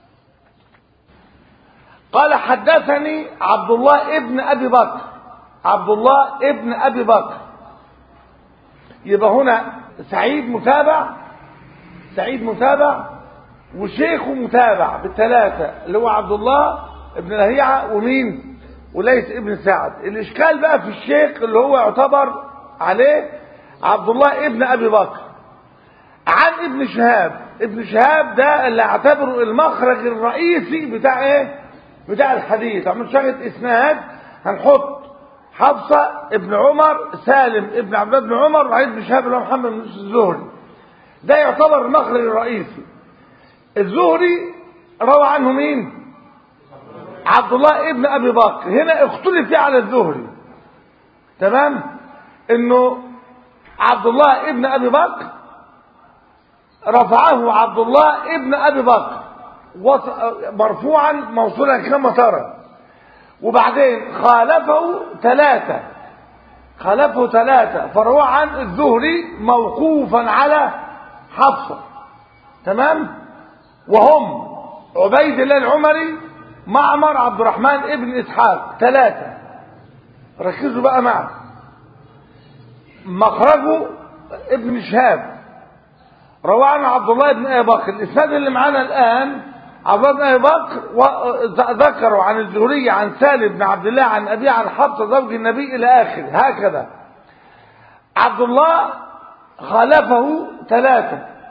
قال حدثني عبد الله ابن أبي بكر. عبد الله ابن أبي بكر. يبقى هنا سعيد متابع سعيد متابع وشيخه متابع بالثلاثة اللي هو عبد الله ابن لهيعة ومين وليث ابن سعد. الاشكال بقى في الشيخ اللي هو يعتبر عليه عبد الله ابن ابي بكر عن ابن شهاب. ابن شهاب ده اللي اعتبره المخرج الرئيسي بتاع ايه بتاع الحديث. عمل شاهد اسناد هنحط حفصة ابن عمر سالم ابن عبد الله بن عمر وعيد بن شهاب اللي هو محمد بن الزهري. ده يعتبر المخرج الرئيسي. الزهري روى عنه مين؟ عبد الله ابن ابي بكر. هنا اختلف فيه على الزهري. تمام. انه عبد الله ابن ابي بكر رفعه عبد الله ابن ابي بكر مرفوعا موصولا كما ترى. وبعدين خالفه ثلاثة خالفه ثلاثة فروى عن الزهري موقوفا على حفصة. تمام. وهم عبيد الله العمري معمر عبد الرحمن ابن اسحاق. ثلاثة. ركزوا بقى معه. مخرجه ابن شهاب روى عن عبد الله بن ابي بكر. الاسناد اللي معانا الان عبد الله بن ابي بكر ذكروا عن الزهري عن سالم بن عبد الله عن ابي عن حفصه زوج النبي الى اخر هكذا. عبد الله خالفه ثلاثة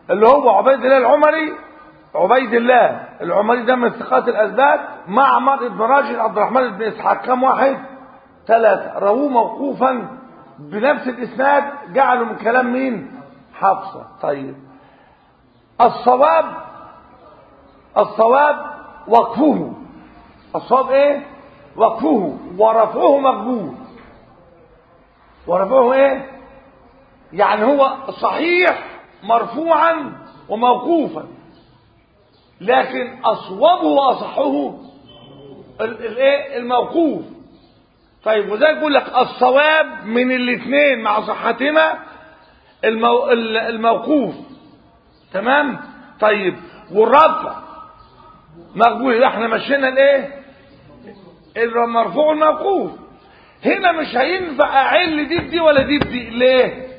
اللي هو عبيد الله العمري، عبيد الله العمري ده من ثقات الأثبات، معمر بن راشد، عبد الرحمن بن إسحاق، كم واحد؟ ثلاثة. رووه موقوفا بنفس الإسناد، جعلوا من كلام مين؟ حفصة. طيب الصواب، الصواب وقفه. الصواب ايه؟ وقفه، ورفعه مقبول. ورفعه ايه؟ يعني هو صحيح مرفوعا وموقوفا، لكن اصوبه واصحه الايه؟ الموقوف. طيب وذلك بيقول لك الصواب من الاثنين مع صحتهما المو... الموقوف. تمام. طيب والرفع مقبول. احنا مشينا الايه؟ المرفوع الموقوف. هنا مش هينفع اعل دي بدي ولا دي بدي. ليه؟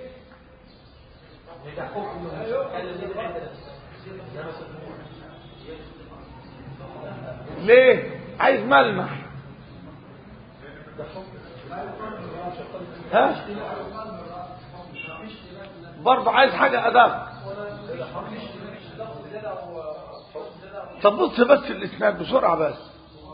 ليه؟ عايز ملمح. ها؟ برضه عايز حاجة أداء. طب بص بس الإسناد بسرعة بس.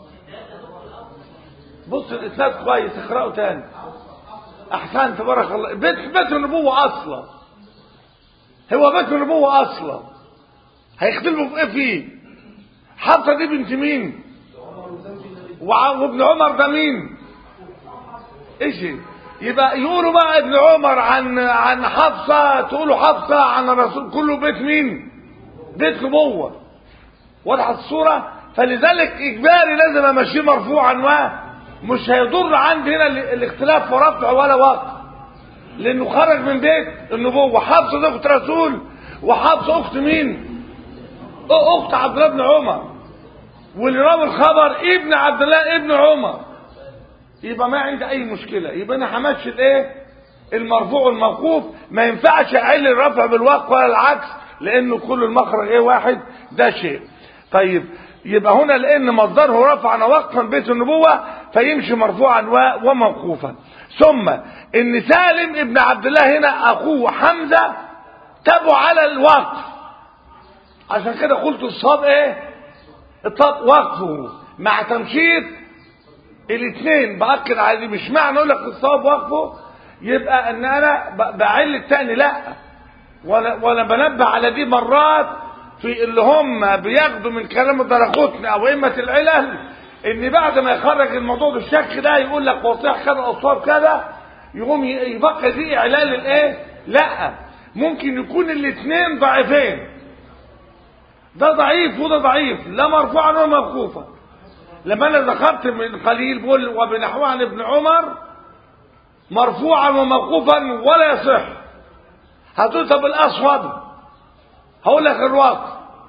بص الإسناد كويس، اقرأه تاني. أحسن تبارك الله. بيت بيت النبوة أصلا. هو بيت النبوة أصلا. هيختلفوا في إيه فيه؟ حفصة دي بنت مين؟ وابن عمر ده مين؟ إيش؟ يبقى يقولوا بقى ابن عمر عن عن حفصة، تقولوا حفصة عن الرسول، كله بيت مين؟ بيت نبوة. وضحت الصورة؟ فلذلك إجباري لازم أمشيه مرفوعا، ومش هيضر عندي هنا الاختلاف في رفع ولا وقف، لأنه خرج من بيت النبوة. حفصة دي أخت رسول، وحفصة أخت مين؟ أخت عبد الله بن عمر، واللي راوي الخبر ابن عبد الله ابن عمر. يبقى ما عندي أي مشكلة. يبقى أنا همشي الإيه؟ المرفوع والموقوف. ما ينفعش أعل الرفع بالوقف ولا العكس، لأنه كل المخرج إيه؟ واحد. ده شيء. طيب يبقى هنا لأن مصدره رفعا ووقفا بيت النبوة، فيمشي مرفوعا وموقوفا. ثم إن سالم ابن عبد الله هنا أخوه حمزة تبع على الوقف، عشان كده قلت الصواب إيه؟ الطب وقفه مع تمشيط الاثنين. بأكد على دي. مش معنى أقول لك الصواب وقفه يبقى أن أنا بعل التاني، لا. ولا ولا بنبه على دي مرات في اللي هم بياخدوا من كلام الدرقطني او ائمه العلل، ان بعد ما يخرج الموضوع بالشك ده يقول لك وصيح كذا او صواب كذا، يقوم يبقى دي اعلال الايه؟ لا، ممكن يكون الاثنين ضعيفين، ده ضعيف وده ضعيف، لا مرفوعا ولا موقوفا. لما انا ذكرت من قليل بقول وبنحوه عن ابن عمر مرفوعا وموقوفا ولا يصح. هتقول طب الاصوب، هقول لك الوقف.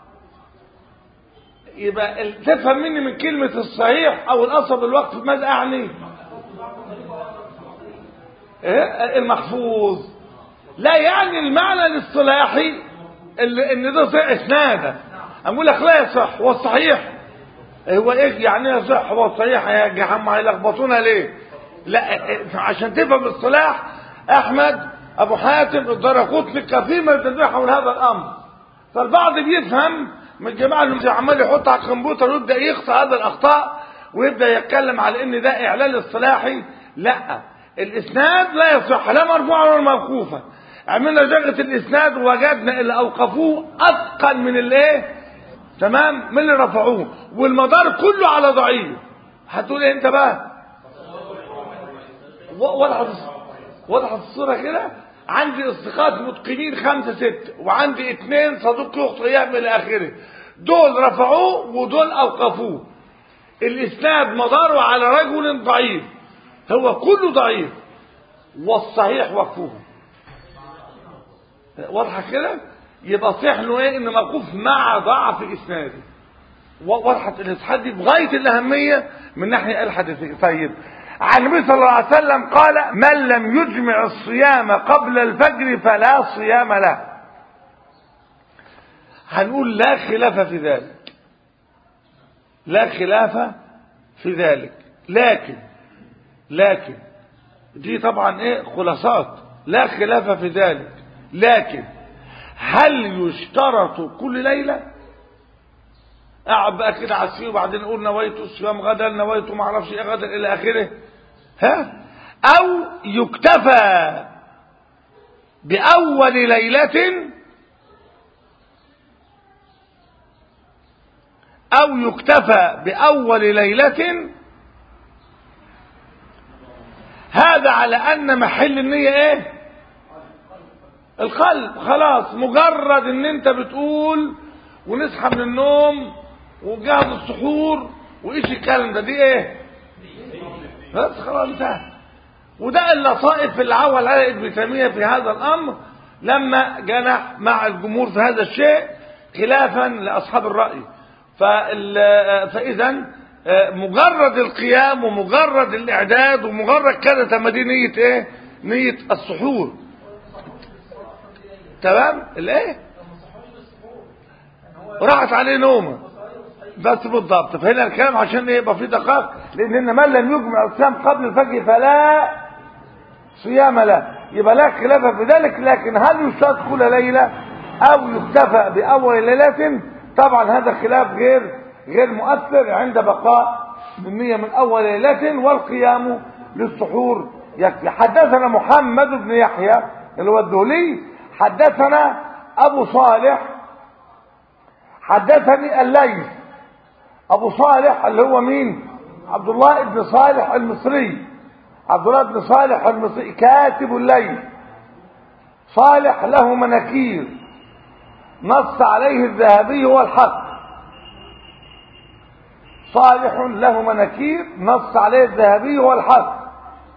يبقى تفهم مني من كلمة الصحيح او الاصل الوقف ماذا اعني؟ إيه؟ المحفوظ. لا يعني المعنى الاصطلاحي ان ده صحيح اسنادا. اقول لك لا يصح. والصحيح هو ايه يعني يصح والصحيح؟ يا جماعه هيلخبطونا ليه؟ لا، عشان تفهم الاصطلاح. احمد ابو حاتم الدرقطني كثير من التنبيه حول هذا الامر. فالبعض بيفهم من الجماعه اللي عمال يحط على الكمبيوتر ويبدا يخطئ هذا الاخطاء ويبدا يتكلم على ان ده اعلان اصطلاحي. لا، الاسناد لا يصح لا مرفوعا ولا موقوفا. عملنا جرة الاسناد ووجدنا اللي اوقفوه اتقن من الايه؟ تمام، من اللي رفعوه، والمدار كله على ضعيف. هتقول ايه انت بقى؟ وضحت وضحت الصوره كده. عندي اصدقاء متقنين خمسه سته، وعندي اثنين صدوق يخطئ يعمل الى اخره. دول رفعوه ودول اوقفوه. الاسناد مداره على رجل ضعيف، هو كله ضعيف، والصحيح وقفوه. واضحه كده؟ يبقى صحيح انه ايه؟ ان موقوف مع ضعف اسناده. وضحت الاسحاد دي بغايه الاهميه من ناحيه الحديثيه. طيب عن النبي صلى الله عليه وسلم قال: من لم يجمع الصيام قبل الفجر فلا صيام له. هنقول لا خلاف في ذلك، لا خلاف في ذلك، لكن لكن دي طبعا ايه؟ خلاصات. لا خلاف في ذلك، لكن هل يشترط كل ليلة؟ اقعد بقى كده على السرير وبعدين اقول نويت الصيام غدا، نويت ما اعرفش ايه غدا الى اخره، ها؟ او يكتفى باول ليلة او يكتفى باول ليلة. هذا على ان محل النية ايه؟ القلب. خلاص مجرد ان انت بتقول ونصحى من النوم وجهز السحور وايش الكلام ده، دي ايه؟ بس خلاص انتهى. وده اللطائف اللي عول على ابن تيمية في هذا الامر لما جنح مع الجمهور في هذا الشيء خلافا لاصحاب الرأي. فاذا مجرد القيام ومجرد الاعداد ومجرد كده تم دي نية ايه؟ نية السحور. تمام؟ الايه؟ راحت عليه نومه بس بالضبط. فهنا الكلام عشان ايه؟ يبقى فيه دقائق، لان من لم يجمع الصيام قبل الفجر فلا صيام له. يبقى لا خلاف في ذلك. لكن هل يشترط كل ليله او يكتفى باول ليله؟ طبعا هذا خلاف غير غير مؤثر عند بقاء النية من اول ليله والقيام للسحور يكفي. حدثنا محمد بن يحيى اللي هو الذهلي حدثنا ابو صالح حدثني الليث. ابو صالح اللي هو مين؟ عبد الله بن صالح المصري. عبد الله بن صالح المصري كاتب الليث، صالح له مناكير نص عليه الذهبي هو الحق. صالح له مناكير نص عليه الذهبي هو الحق.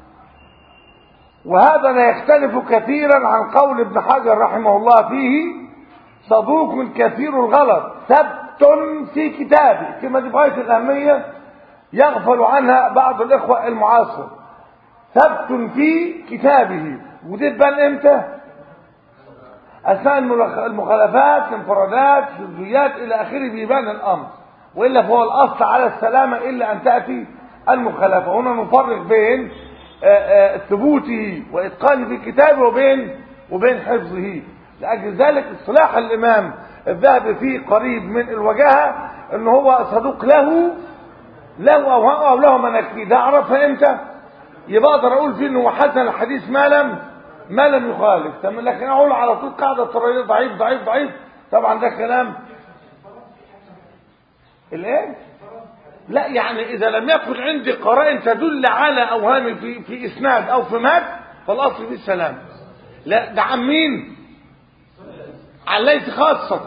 وهذا لا يختلف كثيرا عن قول ابن حجر رحمه الله فيه صدوق كثير الغلط ثبت في كتابه. كما دي غاية الأهمية يغفل عنها بعض الإخوة المعاصر. ثبت في كتابه، ودي تبان امتى؟ أثناء المخالفات، الانفرادات، الشذوذيات إلى آخره بيبان الأمر، وإلا فهو الأصل على السلامة إلا أن تأتي المخالفة. هنا نفرق بين ثبوته وإتقانه في كتابه وبين وبين حفظه. لأجل ذلك اصطلاح الإمام الذهبي فيه قريب من الوجاهة، إن هو صدوق له له أو أو له مناكير. ده أعرفها إمتى؟ يبقى أقدر أقول فيه إنه حسن الحديث ما لم ما لم يخالف. تمام. لكن أقول على طول قاعدة طريقة ضعيف ضعيف ضعيف، طبعا ده كلام الإيه؟ لا، يعني إذا لم يكن عندي قرائن تدل على أوهام في في إسناد أو في مات فالأصل فيه السلام. لا، ده عن مين؟ عن الليث خاصة.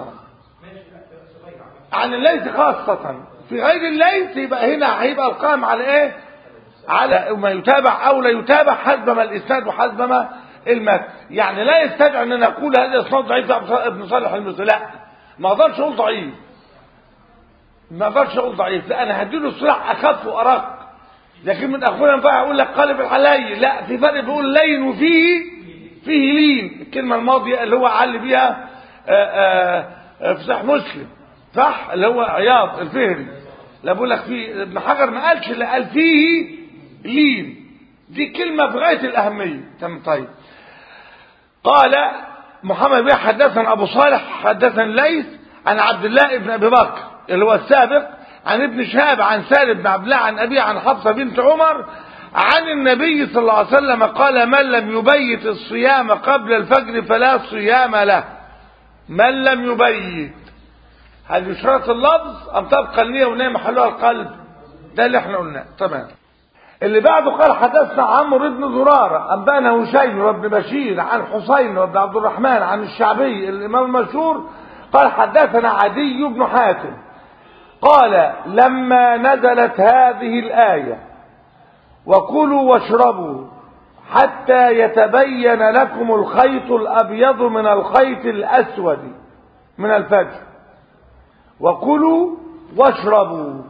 عن الليث خاصة. في غير الليث يبقى هنا هيبقى القائم على ايه؟ على ما يتابع او لا يتابع حسب ما الاسناد وحسب ما المتن. يعني لا يستدعي ان انا اقول هذا اسناد ضعيف ابن صالح المصري، لا، ما اقدرش اقول ضعيف، ما اقدرش اقول ضعيف، لا، انا هديله اصطلاح اخف وارق. لكن من اخونا ينفع اقول لك قالب الحلاي، لا، في فرق بيقول لين وفيه فيه لين. الكلمه الماضيه اللي هو علي بيها في صحيح مسلم، صح، اللي هو عياض الفهري. لا بقول لك في ابن حجر ما قالش، لا، قال فيه لين. دي كلمه في غايه الاهميه. تمام. طيب. قال محمد بن حدثنا ابو صالح حدثنا الليث عن عبد الله بن ابي بكر اللي هو السابق، عن ابن شهاب عن سالم بن عبد الله عن ابي عن حفصه بنت عمر عن النبي صلى الله عليه وسلم قال من لم يبيت الصيام قبل الفجر فلا صيام له. من لم يبيت، هل يشترط اللفظ ام تبقى النية والنية محلها القلب؟ ده اللي احنا قلناه. تمام. اللي بعده قال حدثنا عمرو بن زرارة انبانا هشيم وابن بشير عن حسين وابن عبد الرحمن عن الشعبي الامام المشهور قال حدثنا عدي بن حاتم قال لما نزلت هذه الآية وكلوا واشربوا حتى يتبين لكم الخيط الأبيض من الخيط الأسود من الفجر، وكلوا واشربوا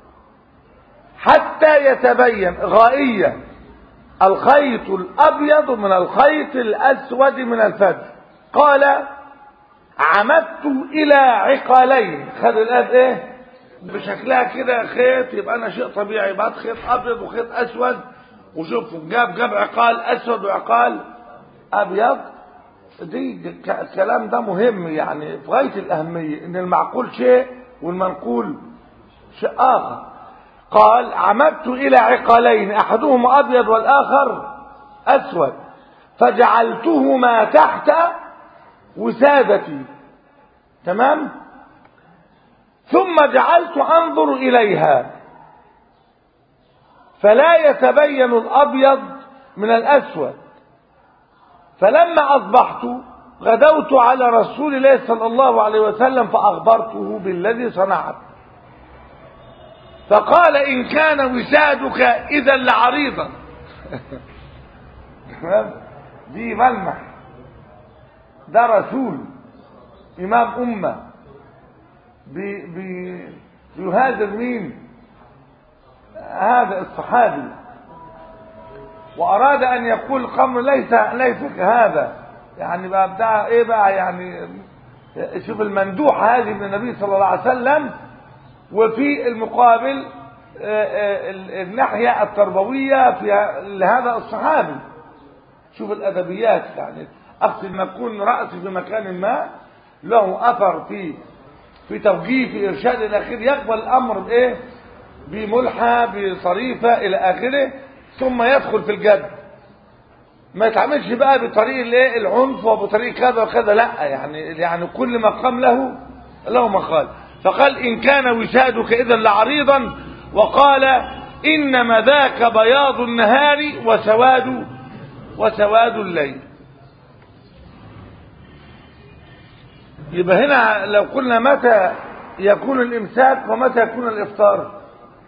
حتى يتبين غائية الخيط الأبيض من الخيط الأسود من الفجر. قال عمدت إلى عقالين. خد الآن إيه بشكلها كده خيط، يبقى أنا شيء طبيعي، يبقى خيط أبيض وخيط أسود، وشوفوا جاب جاب عقال أسود وعقال أبيض، دي الكلام ده مهم يعني في غاية الأهمية، إن المعقول شيء والمنقول شيء آخر. قال عمدت إلى عقالين أحدهما أبيض والآخر أسود فجعلتهما تحت وسادتي، تمام، ثم جعلت أنظر إليها فلا يتبين الأبيض من الأسود، فلما أصبحت غدوت على رسول الله صلى الله عليه وسلم فأخبرته بالذي صنعت، فقال إن كان وسادك إذا لعريضا دي ملمح، ده رسول إمام أمة بي بي يهاجر مين؟ هذا الصحابي، وأراد أن يقول الخمر ليس ليس كهذا، يعني بقى بتاع إيه بقى، يعني شوف المندوحة هذه من النبي صلى الله عليه وسلم، وفي المقابل الناحية التربوية في لهذا الصحابي. شوف الأدبيات، يعني أقصد ما يكون رأسي في مكان ما له أثر في في توجيه في إرشاد إلى آخره، يقبل الأمر بإيه؟ بملحة بصريفة إلى آخره، ثم يدخل في الجد، ما يتعاملش بقى بطريق الايه العنف وبطريق كذا وكذا، لا، يعني يعني كل مقام له له مقال. فقال إن كان وسادك إذا لعريضا، وقال إنما ذاك بياض النهار وسواد وسواد الليل. يبقى هنا لو قلنا متى يكون الإمساك ومتى يكون الإفطار،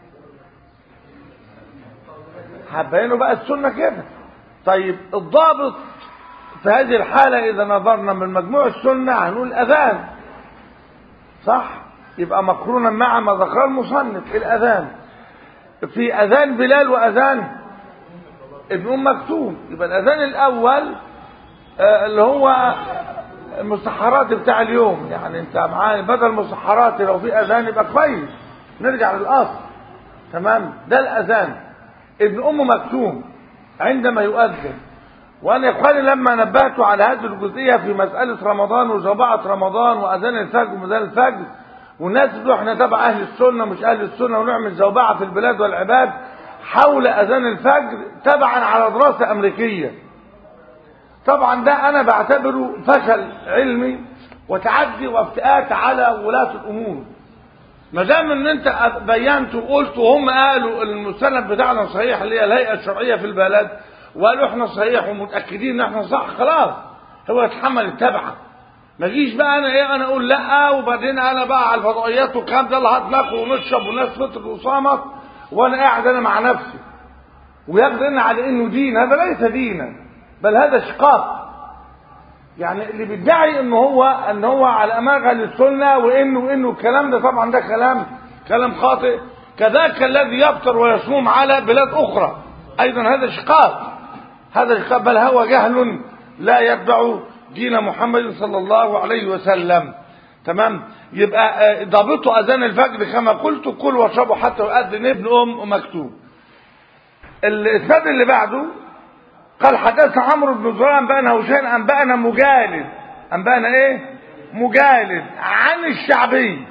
حبينه بقى السنة كده. طيب الضابط في هذه الحالة إذا نظرنا من مجموع السنة هنقول أذان، صح؟ يبقى مقرونا مع ما ذكر المصنف الأذان، في أذان بلال وأذان ابن أم مكتوم. يبقى الأذان الأول آه اللي هو المسحرات بتاع اليوم، يعني انت معايا، بدل المسحرات لو في أذان يبقى كويس، نرجع للأصل، تمام. ده الأذان ابن أم مكتوم عندما يؤذن. وأنا يا إخواني لما نبهت على هذه الجزئية في مسألة رمضان وجماعة رمضان وأذان الفجر ومذان الفجر، والناس تقول احنا تبع أهل السنة مش أهل السنة ونعمل زوبعة في البلاد والعباد حول أذان الفجر تبعا على دراسة أمريكية. طبعا ده أنا بعتبره فشل علمي وتعدي وافتئات على ولاة الأمور. ما دام ان انت بينت وقلت وهم قالوا المستند بتاعنا صحيح اللي هي الهيئه الشرعيه في البلد، وقالوا احنا صحيح ومتاكدين ان احنا صح، خلاص هو يتحمل التبعه. ما جيش بقى انا ايه انا اقول لا وبعدين انا بقى على الفضائيات والكلام ده اللي هتناقش ونشرب والناس فطر وصامت وانا قاعد انا مع نفسي وياخدنا على انه دين. هذا ليس دينا بل هذا شقاق. يعني اللي بيدعي ان هو ان هو على امانه للسنه وانه وانه الكلام ده طبعا ده كلام كلام خاطئ. كذاك الذي يفطر ويصوم على بلاد اخرى ايضا هذا شقاق، هذا شقاق، بل هو جهل لا يتبع دين محمد صلى الله عليه وسلم، تمام. يبقى ضابطه اذان الفجر كما قلت، كل واشربوا حتى يؤذن ابن ام مكتوم. الاسناد اللي بعده قال حدثنا عمرو بن زرار انبانا هشام انبانا مجالد انبانا ايه مجالد عن الشعبي.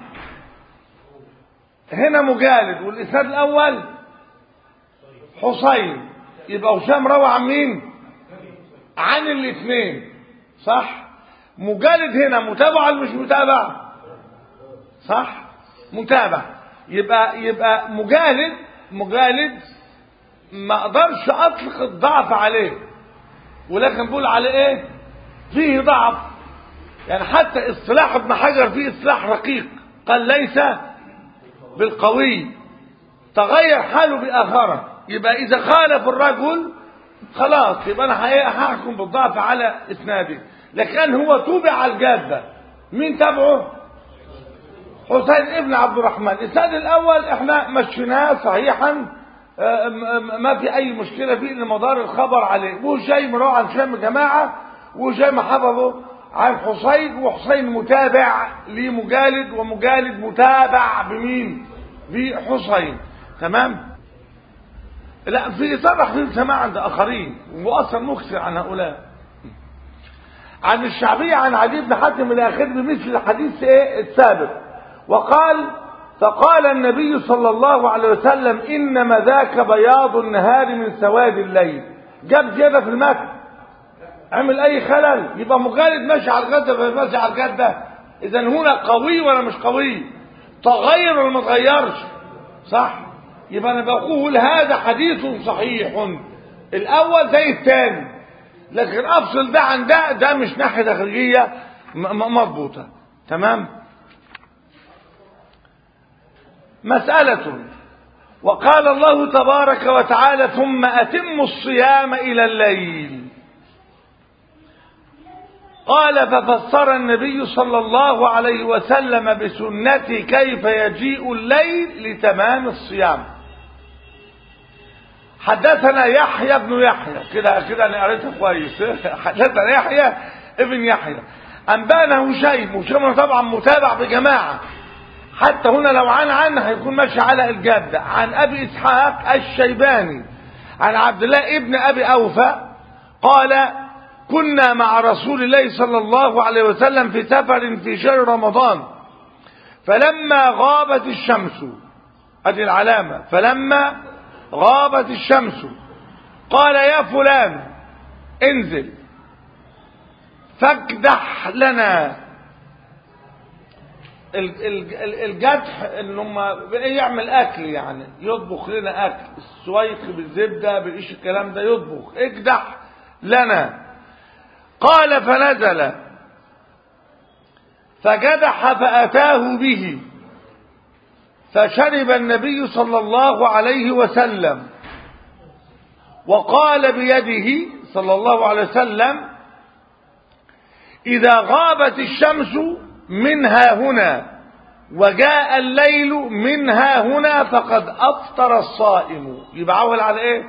هنا مجالد والاسناد الاول حسين، يبقى هشام روى عن مين؟ عن الاثنين، صح. مجالد هنا متابع ولا مش متابع؟ صح متابع. يبقى يبقى مجالد مجالد ما اقدرش اطلق الضعف عليه، ولكن بقول عليه ايه؟ فيه ضعف. يعني حتى اصطلاح ابن حجر فيه اصطلاح رقيق، قال ليس بالقوي، تغير حاله باخره. يبقى اذا خالف الرجل خلاص يبقى انا هحكم بالضعف على اسناده. لكن هو توبع الجاده. مين تبعه؟ حسين ابن عبد الرحمن. الاسناد الاول احنا مشيناه صحيحا ما في اي مشكله فيه، ان مدار الخبر عليه. وهشيم روى عن شام جماعه، وهشيم حفظه عن حسين، وحسين متابع لمجالد، ومجالد متابع بمين؟ بحسين، تمام. لا في صرح في السماع عند اخرين، واصلا مكثر عن هؤلاء. عن الشعبي عن عدي بن حاتم الى اخره بمثل الحديث ايه السابق. وقال فقال النبي صلى الله عليه وسلم انما ذاك بياض النهار من سواد الليل. جاب زياده في المتن، عمل اي خلل، يبقى مجرد ماشي على الجده فماشي على الجده. اذا هنا قوي ولا مش قوي؟ تغير ولا ما تغيرش؟ صح. يبقى انا بقول هذا حديث صحيح الاول زي الثاني، لكن افصل ده عن ده، ده مش ناحيه تخريجيه مضبوطه. تمام. مسألة. وقال الله تبارك وتعالى ثم أتموا الصيام إلى الليل. قال ففسر النبي صلى الله عليه وسلم بسنته كيف يجيء الليل لتمام الصيام. حدثنا يحيى بن يحيى، كده كده انا قريتها كويس. حدثنا يحيى ابن يحيى انبانا هشيم، وهشيم طبعا متابع بجماعه، حتى هنا لو عن عنه هيكون ماشي على الجاده. عن ابي اسحاق الشيباني عن عبد الله ابن ابي اوفى قال كنا مع رسول الله صلى الله عليه وسلم في سفر في شهر رمضان فلما غابت الشمس، ادي العلامه، فلما غابت الشمس قال يا فلان انزل فاكدح لنا. الجدح ان هم يعمل اكل، يعني يطبخ لنا اكل، السويق بالزبده بايش الكلام ده، يطبخ، اكدح لنا. قال فنزل فجدح فاتاه به فشرب النبي صلى الله عليه وسلم وقال بيده صلى الله عليه وسلم إذا غابت الشمس منها هنا وجاء الليل منها هنا فقد أفطر الصائم. يبقى عول على ايه؟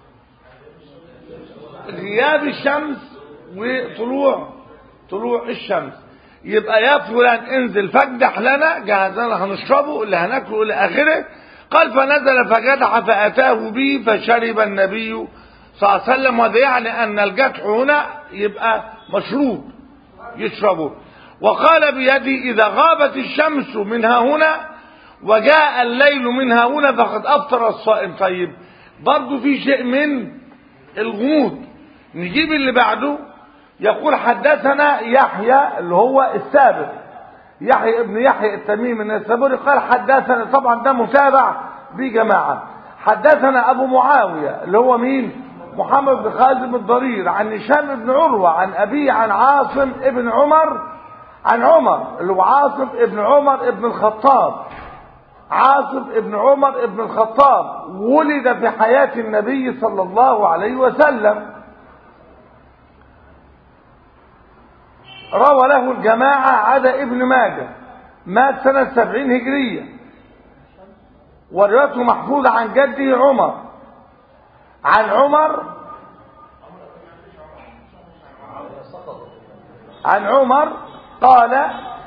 غياب الشمس وطلوع طلوع الشمس. يبقى يا فلان انزل فاكدح لنا، جهز لنا هنشربه اللي هناكله الى اخره. قال فنزل فجدح فاتاه به فشرب النبي صلى الله عليه وسلم. وهذا يعني ان الجدح هنا يبقى مشروب يشربه. وقال بيدي اذا غابت الشمس منها هنا وجاء الليل منها هنا فقد افطر الصائم. طيب برضه في شيء من الغموض. نجيب اللي بعده. يقول حدثنا يحيى اللي هو السابق، يحيى ابن يحيى التميمي النيسابوري قال حدثنا، طبعا ده متابع بجماعه. حدثنا ابو معاويه اللي هو مين؟ محمد بن خالد بن الضرير عن هشام بن عروه عن ابيه عن عاصم ابن عمر عن عمر اللي هو عاصم ابن عمر ابن الخطاب. عاصم ابن عمر ابن الخطاب ولد في حياه النبي صلى الله عليه وسلم، روى له الجماعة عدا ابن ماجه، مات سنة سبعين هجرية، وروايته محفوظة عن جده عمر عن عمر عن عمر قال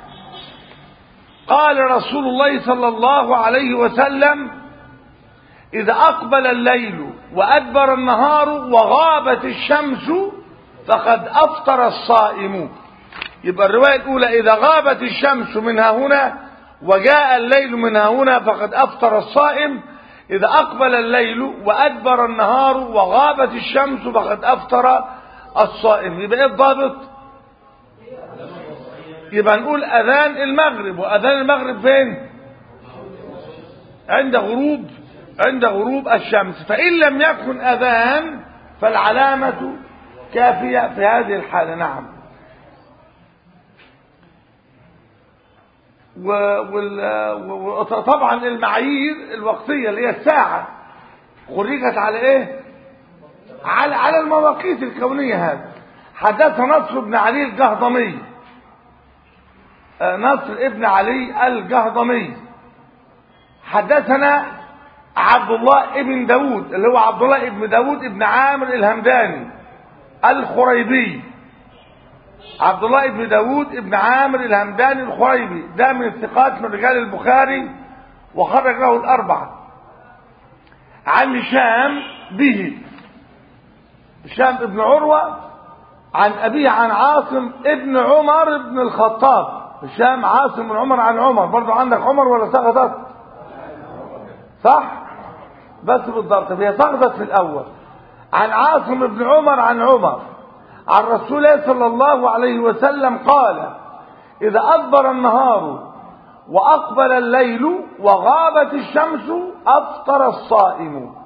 قال رسول الله صلى الله عليه وسلم إذا أقبل الليل وأدبر النهار وغابت الشمس فقد أفطر الصائم. يبقى الرواية الأولى إذا غابت الشمس منها هنا وجاء الليل منها هنا فقد أفطر الصائم. إذا أقبل الليل وأدبر النهار وغابت الشمس فقد أفطر الصائم. يبقى إيه الضابط؟ يبقى نقول أذان المغرب. وأذان المغرب فين؟ عند غروب عند غروب الشمس. فإن لم يكن أذان فالعلامة كافية في هذه الحالة. نعم. وطبعا المعايير الوقتيه اللي هي الساعه خرجت على ايه؟ على على المواقيت الكونيه. هذا حدثنا نصر بن علي الجهضمي، نصر ابن علي الجهضمي. حدثنا عبد الله ابن داود اللي هو عبد الله ابن داود ابن عامر الهمداني الخريبي. عبد الله ابن داود ابن عامر الهمداني الخريبي ده من الثقات من رجال البخاري وخرج له الأربعة. عن هشام به، هشام ابن عروة عن أبيه عن عاصم ابن عمر بن الخطاب. هشام عاصم بن عمر عن عمر. برضو عندك عمر ولا سقطت؟ صح بس بالضبط هي سقطت في الأول. عن عاصم بن عمر عن عمر عن رسول الله صلى الله عليه وسلم قال: إذا أدبر النهار وأقبل الليل وغابت الشمس أفطر الصائم.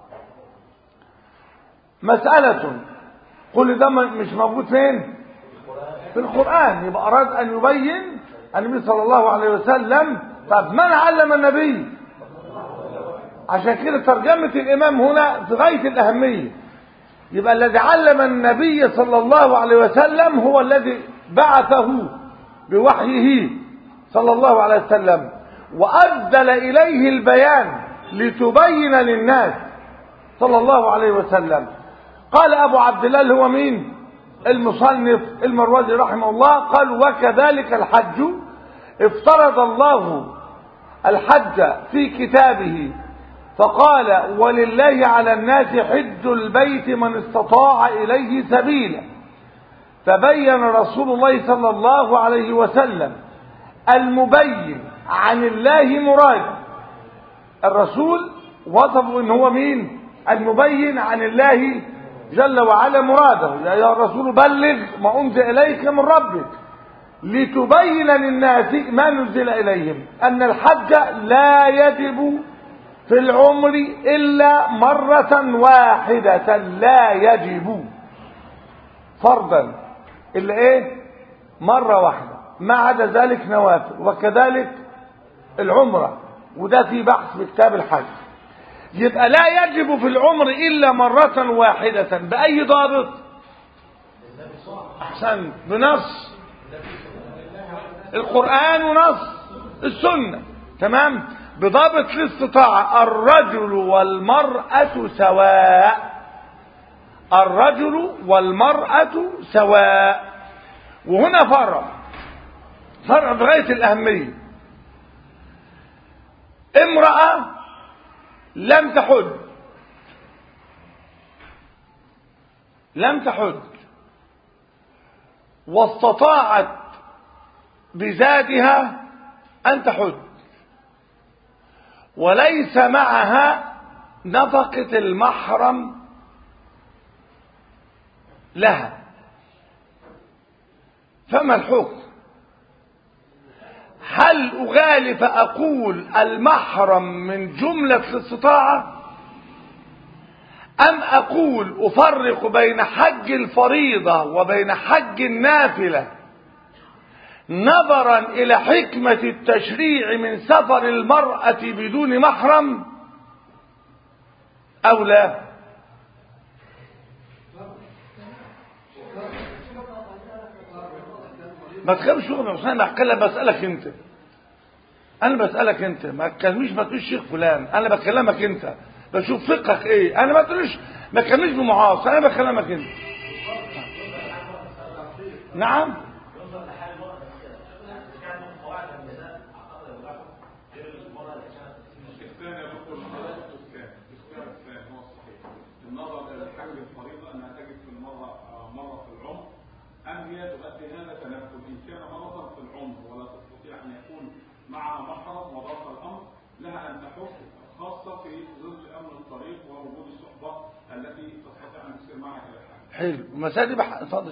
مسألة، كل ده مش موجود فين؟ في القرآن. يبقى أراد أن يبين النبي صلى الله عليه وسلم. طب من علم النبي؟ عشان كده ترجمة الإمام هنا في غاية الأهمية. يبقى الذي علم النبي صلى الله عليه وسلم هو الذي بعثه بوحيه صلى الله عليه وسلم وأبدل إليه البيان لتبين للناس صلى الله عليه وسلم. قال أبو عبد الله اللي هو مين؟ المصنف المروزي رحمه الله، قال: وكذلك الحج افترض الله الحج في كتابه فقال: ولله على الناس حج البيت من استطاع إليه سبيلا. فبين رسول الله صلى الله عليه وسلم المبين عن الله مراده. الرسول وصفه ان هو مين؟ المبين عن الله جل وعلا مراده. يا أيها الرسول بلغ ما أنزل إليك من ربك لتبين للناس ما نزل إليهم أن الحج لا يجب في العمر إلا مرة واحدة. لا يجب فرضا إلا إيه؟ مرة واحدة، ما عدا ذلك نوافل. وكذلك العمرة، وده في بحث في كتاب الحج. يبقى لا يجب في العمر إلا مرة واحدة. بأي ضابط؟ أحسن، بنص القرآن ونص السنة. تمام؟ بضابط الاستطاعة. الرجل والمرأة سواء. الرجل والمرأة سواء. وهنا فرع فرع بغاية الأهمية. امرأة لم تحج لم تحج واستطاعت بذاتها أن تحج وليس معها نفقة المحرم لها، فما الحكم؟ هل أغالي فأقول المحرم من جملة الاستطاعة، أم أقول أفرق بين حج الفريضة وبين حج النافلة نظرا إلى حكمة التشريع من سفر المرأة بدون محرم أو لا؟ ما تخافش شغل يا حسين، انا بسألك انت انا بسألك انت ما تكلميش ما تقولش شيخ فلان، انا بكلمك انت بشوف فقهك ايه. انا ما تقولش ما تكلميش بمعاصر، انا بكلمك انت. نعم أم هي تؤدي هذا تنفل إن كان مرضا في العمر ولا تستطيع أن يكون معها محرم وضاق الأمر لها أن تحج خاصة في ظل أمن الطريق ووجود الصحبة التي تستطيع أن تسير معها إلى الحج. حلو. مسألة بح... اتفضل.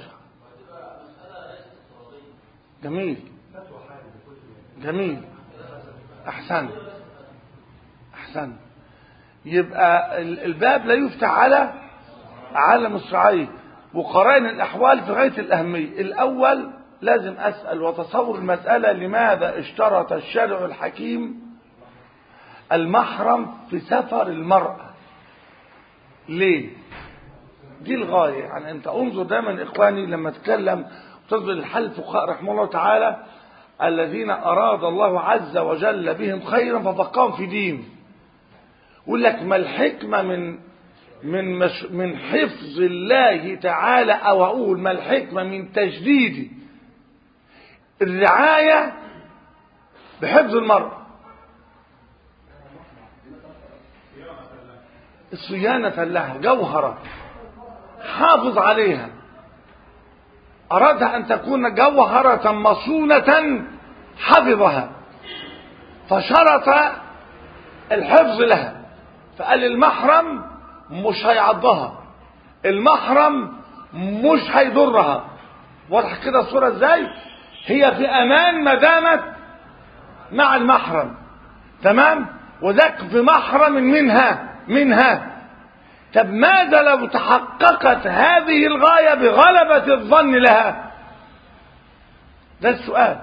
جميل جميل أحسن أحسن. يبقى الباب لا يفتح على على مصراعيه. وقرائن الأحوال في غاية الأهمية. الأول لازم أسأل وتصور المسألة: لماذا اشترط الشارع الحكيم المحرم في سفر المرأة؟ ليه؟ دي الغاية. يعني أنت انظر دائما إخواني لما تكلم وتصل الحل الفقهاء رحمه الله تعالى الذين أراد الله عز وجل بهم خيرا ففقههم في دين. يقول لك ما الحكمة من من مش من حفظ الله تعالى، او اقول ما الحكمة من تجديد الرعاية بحفظ المرأة، الصيانة لها جوهرة، حافظ عليها أرادها أن تكون جوهرة مصونة حفظها، فشرط الحفظ لها، فقال المحرم مش هيعضها، المحرم مش هيضرها. واضح كده الصورة ازاي؟ هي في امان ما دامت مع المحرم، تمام؟ وذاك في محرم منها منها طب ماذا لو تحققت هذه الغاية بغلبة الظن لها؟ ده السؤال.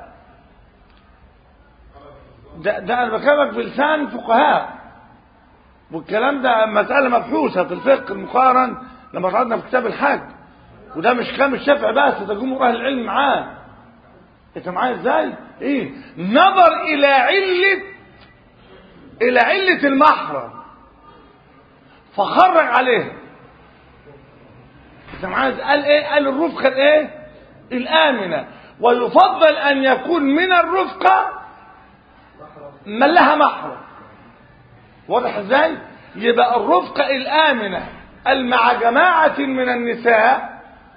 ده, ده انا بكلمك بلسان فقهاء، والكلام ده مسألة مبحوثة في الفقه المقارن لما قعدنا في كتاب الحج، وده مش كلام الشافعي بس، ده جمهور اهل العلم معاه. انت معايا ازاي؟ ايه؟ نظر الى علة الى علة المحرم فخرج عليه. انت معايا؟ قال ايه؟ قال الرفقة الايه؟ الآمنة، ويفضل ان يكون من الرفقة من لها محرم. واضح ازاي؟ يبقى الرفقة الآمنة مع جماعة من النساء،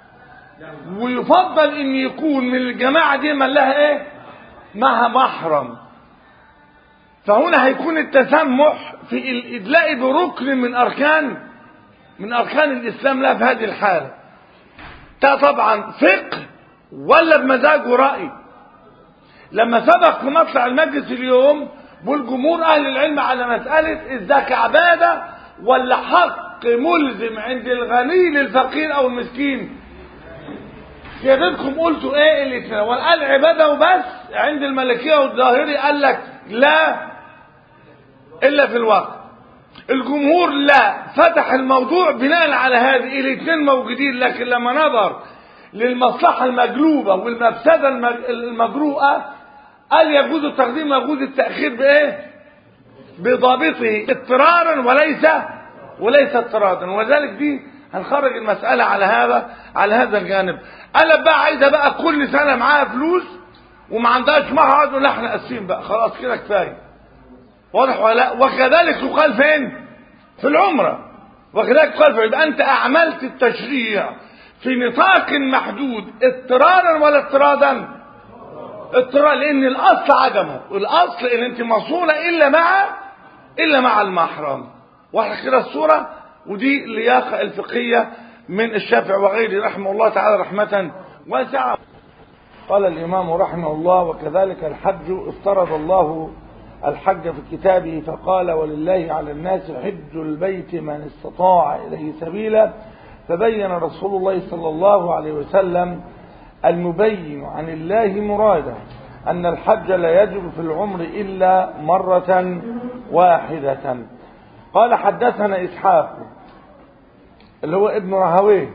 ويفضل ان يكون من الجماعة دي من لها ايه؟ معها محرم. فهنا هيكون التسمح في الادلاء بركن من اركان من اركان الاسلام لها في هذه الحالة. ده طبعا فقه ولا بمزاج ورأي؟ لما سبق في مطلع المجلس اليوم والجمهور اهل العلم على مسألة الزكاة عبادة ولا حق ملزم عند الغني للفقير او المسكين. سيادتكم قلتوا ايه الاثنين؟ وقال عبادة وبس عند المالكية والظاهري قال لك لا الا في الوقت. الجمهور لا، فتح الموضوع بناء على هذه الاثنين موجودين، لكن لما نظر للمصلحة المجلوبة والمفسدة المجروءة قال يجوز التقديم ويجوز التأخير بايه؟ بضابطه اضطرارا وليس وليس اضطرادا. وذلك دي هنخرج المسألة على هذا على هذا الجانب. قال بقى عايزة بقى كل سنة معاها فلوس وما عندهاش محرم، ولا احنا قاسين بقى خلاص كده كفاية. واضح ولا لا؟ وكذلك يقال فين؟ في العمرة. وكذلك يقال في، يبقى انت اعملت التشريع في نطاق محدود اضطرارا ولا اضطرادا؟ اضطرار، لان الاصل عدمه، الاصل ان انت مصونة الا مع الا مع المحرم. واضح كده الصورة؟ ودي اللياقة الفقهية من الشافعي وغيره رحمه الله تعالى رحمة واسعة. قال الإمام رحمه الله: وكذلك الحج افترض الله الحج في كتابه فقال: ولله على الناس حج البيت من استطاع إليه سبيلا. فبين رسول الله صلى الله عليه وسلم المبين عن الله مراده أن الحج لا يجب في العمر إلا مرة واحدة. قال: حدثنا إسحاق اللي هو ابن راهويه،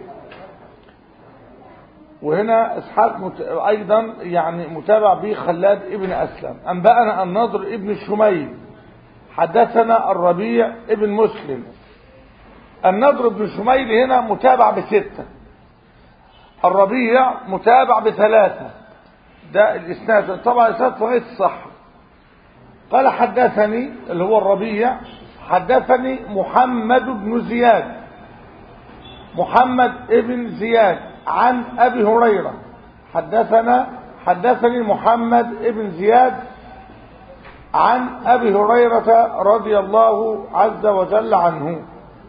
وهنا إسحاق مت... أيضا يعني متابع به خلاد ابن أسلم. أنبأنا النضر ابن الشميل حدثنا الربيع ابن مسلم. النضر ابن الشميل هنا متابع بستة، الربيع متابع بثلاثة. ده الإسناد طبعا إسناد في غاية الصحة. قال: حدثني اللي هو الربيع حدثني محمد بن زياد محمد ابن زياد عن أبي هريرة. حدثنا حدثني محمد ابن زياد عن أبي هريرة رضي الله عز وجل عنه.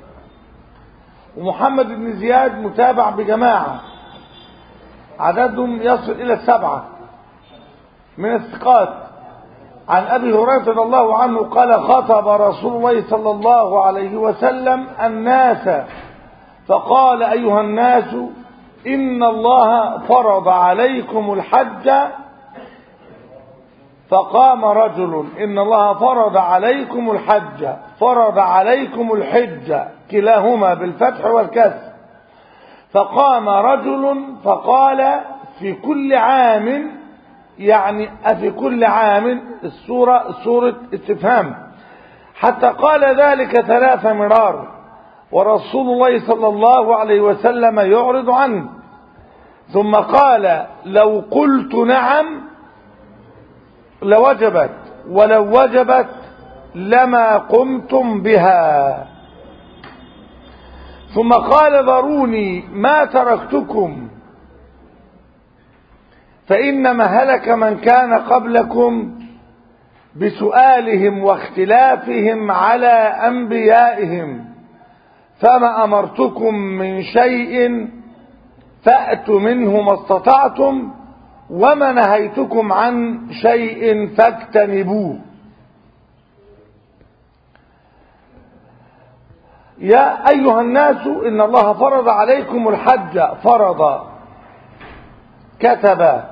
ومحمد بن زياد متابع بجماعة عددهم يصل إلى السبعة من الثقات. عن أبي هريرة رضي الله عنه قال: خطب رسول الله صلى الله عليه وسلم الناس فقال: أيها الناس إن الله فرض عليكم الحج. فقام رجل: إن الله فرض عليكم الحج فرض عليكم الحج، كلاهما بالفتح والكسر. فقام رجل فقال: في كل عام، يعني أفي كل عام، السورة سورة استفهام، حتى قال ذلك ثلاث مرار، ورسول الله صلى الله عليه وسلم يعرض عنه. ثم قال: لو قلت نعم لوجبت، ولو وجبت لما قمتم بها. ثم قال: ذروني ما تركتكم فإنما هلك من كان قبلكم بسؤالهم واختلافهم على أنبيائهم، فما أمرتكم من شيء فأتوا منه ما استطعتم، وما نهيتكم عن شيء فاجتنبوه. يا أيها الناس إن الله فرض عليكم الحج، فرض كتب،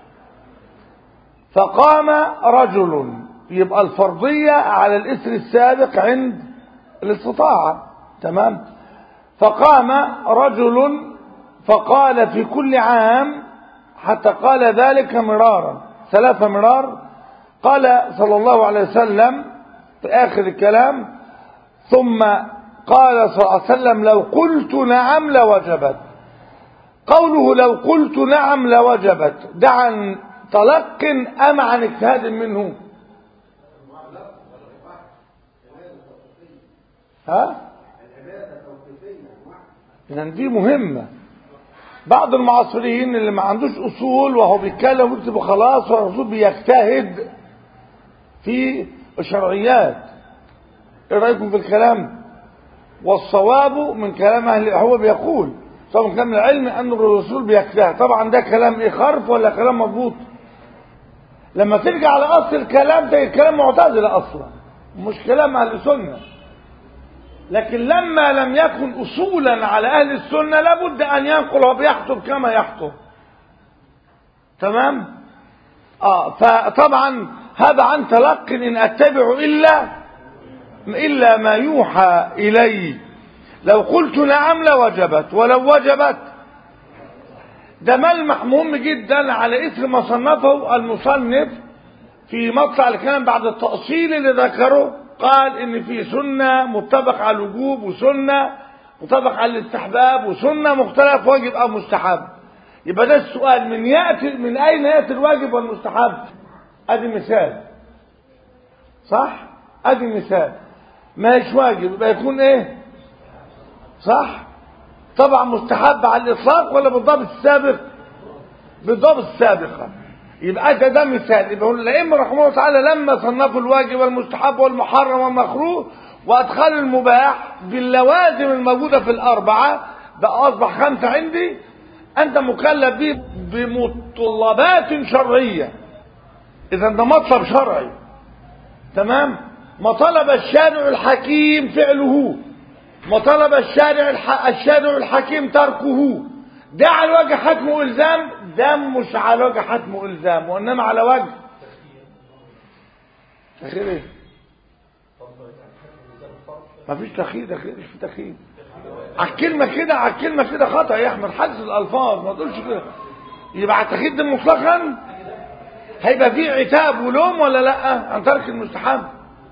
فقام رجل، يبقى الفرضية على الإسر السابق عند الاستطاعة، تمام. فقام رجل فقال في كل عام، حتى قال ذلك مرارا ثلاث مرار، قال صلى الله عليه وسلم في آخر الكلام: ثم قال صلى الله عليه وسلم: لو قلت نعم لوجبت. قوله لو قلت نعم لوجبت ده عن تلق أم عن اجتهاد منه؟ ها؟ لأن دي مهمة. بعض المعاصرين اللي ما عندوش أصول وهو بيتكلم ويكتب خلاص، والرسول بيجتهد في الشرعيات. ايه رأيكم في الكلام؟ والصواب من كلام أهل، هو بيقول طبعا كان العلم أن الرسول بيجتهد. طبعا ده كلام إيه، خرف ولا كلام مضبوط؟ لما ترجع على أصل الكلام ده كلام معتزلة أصلا، مش كلام أهل السنة. لكن لما لم يكن أصولا على أهل السنة لابد أن ينقل وبيحطب كما يحطب، تمام. آه فطبعا هذا عن تلق إن أتبع إلا إلا ما يوحى إلي. لو قلت نعم لوجبت، ولو وجبت ده ملمح مهم جدا على إثر ما صنفه المصنف في مطلع الكلام بعد التأصيل اللي ذكره. قال إن في سنة متفق على الوجوب، وسنة متفق على الاستحباب، وسنة مختلف واجب أو مستحب. يبقى ده السؤال، من يأتي من أين يأتي الواجب والمستحب؟ أدي مثال، صح؟ أدي مثال ما هيش واجب يبقى يكون إيه؟ صح؟ طبعا مستحب على الإطلاق ولا بالضبط السابق؟ بالضبط السابقة. يبقى ده ده مثال. يبقى الأئمة رحمه الله تعالى لما صنفوا الواجب والمستحب والمحرم والمكروه وأدخلوا المباح باللوازم الموجودة في الأربعة، بقى أصبح خمسة عندي. أنت مكلف به بمتطلبات شرعية، إذا ده مطلب شرعي، تمام. ما طلب الشارع الحكيم فعله، ما طلب الشارع الح... الشارع الحكيم تركه. ده على وجه حتم والزام، ده مش على وجه حتم والزام، وانما على وجه تخير. ايه؟ مفيش تخير، ده مش في تخير. على الكلمه كده، على الكلمه كده خطا يا احمد، حدث الالفاظ ما تقولش كده. يبقى على التخير ده مطلقا هيبقى فيه عتاب ولوم ولا لا عن ترك المستحب؟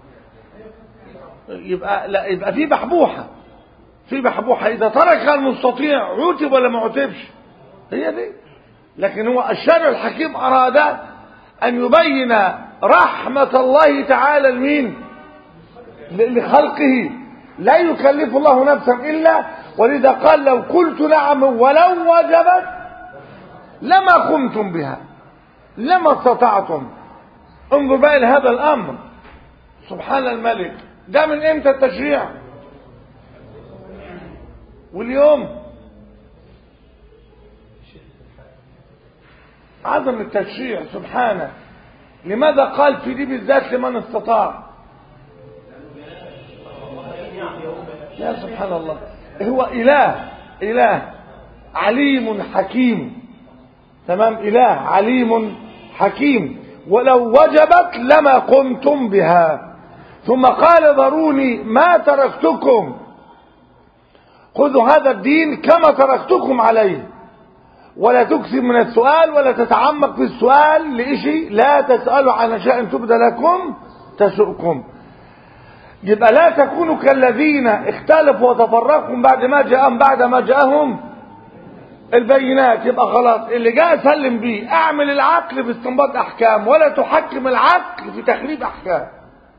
يبقى لا، يبقى فيه بحبوحه، في بحبوحه. اذا ترك المستطيع عوتب ولا ما عوتبش؟ هي دي. لكن هو الشارع الحكيم اراد ان يبين رحمه الله تعالى لمين؟ لخلقه. لا يكلف الله نفسا الا، ولذا قال لو قلت نعم ولو وجبت لما قمتم بها، لما استطعتم. انظر بقى لهذا الامر، سبحان الملك. ده من امتى التشريع؟ واليوم عظم التشريع سبحانه. لماذا قال في دي بالذات لمن استطاع؟ يا سبحان الله. هو إله، إله عليم حكيم، تمام. إله عليم حكيم. ولو وجبت لما قمتم بها. ثم قال ذروني ما تركتكم، خذوا هذا الدين كما تركتكم عليه، ولا تكثر من السؤال ولا تتعمق في السؤال لإشي. لا تسألوا عن أشياء تبدى لكم تسؤكم. يبقى لا تكونوا كالذين اختلفوا وتفرقوا بعد ما جاءهم بعد ما جاءهم البينات. يبقى خلاص اللي جاء سلم بيه. اعمل العقل في استنباط احكام، ولا تحكم العقل في تخريب احكام.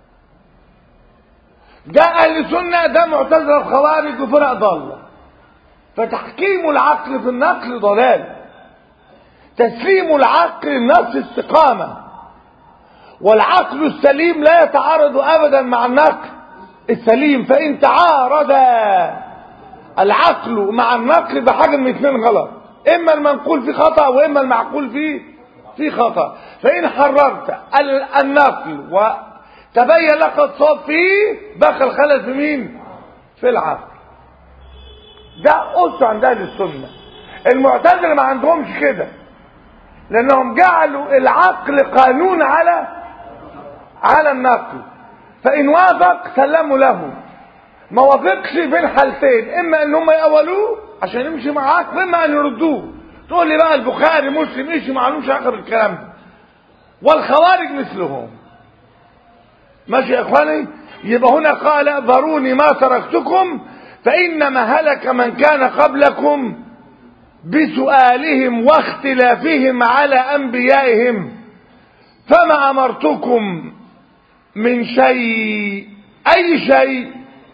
ده اهل السنه، ده معتزله الخوارج وفرق ضاله. فتحكيم العقل في النقل ضلال، تسليم العقل النفس استقامة، والعقل السليم لا يتعارض أبدا مع النقل السليم. فإن تعارض العقل مع النقل بحاجة من اثنين غلط، إما المنقول فيه خطأ وإما المعقول فيه فيه خطأ. فإن حررت النقل وتبين لك الصواب فيه بقى الخلل في مين؟ في العقل. ده أصل عند أهل السنة. المعتزلة ما عندهمش كده، لأنهم جعلوا العقل قانون على على النقل، فإن وافق سلموا له، ما وافقش بين حالتين، إما إن هم يأولوه عشان يمشي مع عقل، إما أن يردوه. تقول لي بقى البخاري مسلم إيش معلومش عقل بالكلام ده، والخوارج مثلهم. ماشي يا إخواني؟ يبقى هنا قال ذروني ما تركتكم فإنما هلك من كان قبلكم بسؤالهم واختلافهم على أنبيائهم، فما أمرتكم من شيء. أي شيء؟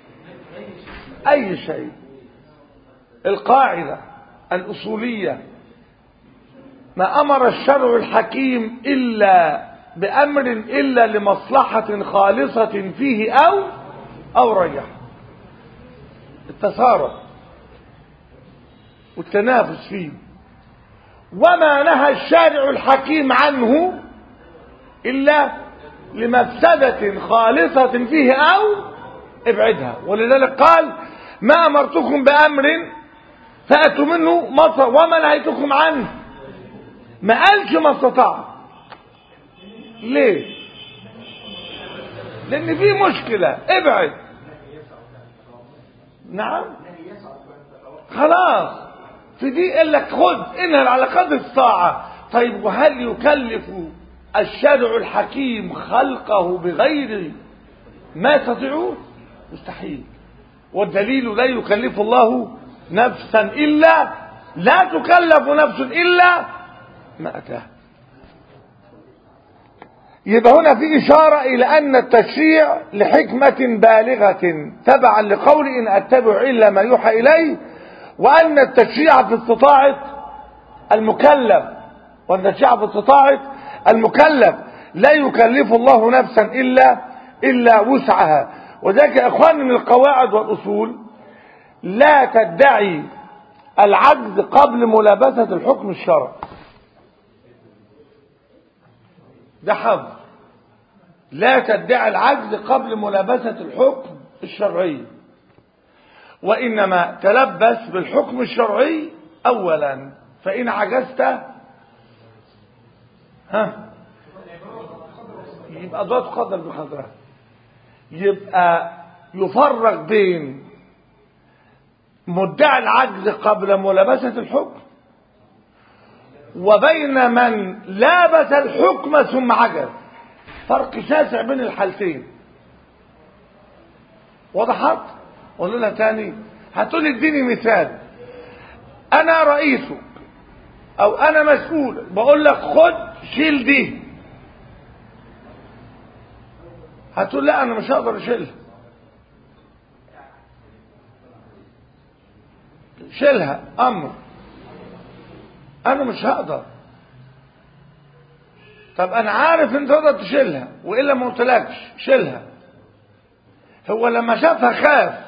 أي شيء. القاعدة الأصولية: ما أمر الشرع الحكيم إلا بأمر إلا لمصلحة خالصة فيه أو أو رجح. التسارع والتنافس فيه. وما نهى الشارع الحكيم عنه إلا لمفسدة خالصة فيه أو ابعدها. ولذلك قال: ما أمرتكم بأمر فأتوا منه مصر وما نهيتكم عنه. ما قالش ما استطاع. ليه؟ لأن في مشكلة، ابعد. نعم خلاص، في دي قال لك خذ انهل على قدر الساعة. طيب وهل يكلف الشارع الحكيم خلقه بغير ما يستطيعون؟ مستحيل. والدليل: لا يكلف الله نفسا إلا لا تكلف نفس إلا ما أتاها. يبقى هنا في إشارة إلى أن التشريع لحكمة بالغة تبعا لقول إن أتبع إلا ما يوحى إليه، وأن التشريع في استطاعة المكلف، وأن التشريع في استطاعة المكلف لا يكلف الله نفسا إلا إلا وسعها. وذلك يا إخوان من القواعد والأصول: لا تدعي العجز قبل ملابسة الحكم الشرعي. ده حظ. لا تدعي العجز قبل ملابسة الحكم الشرعي، وإنما تلبس بالحكم الشرعي أولا، فإن عجزت ها يبقى ده تقدر بقدرها. يبقى يفرق بين مدعي العجز قبل ملابسة الحكم وبين من لابس الحكم ثم عجز. فرق شاسع بين الحالتين. وضحت؟ قول لها تاني. هتقول اديني مثال. انا رئيسك او انا مسؤول، بقول لك خد شيل دي، هتقول لا انا مش هقدر اشيلها. شيلها امر، انا مش هقدر. طب انا عارف انت تقدر تشيلها والا ما قلتلكش شيلها. هو لما شافها خاف،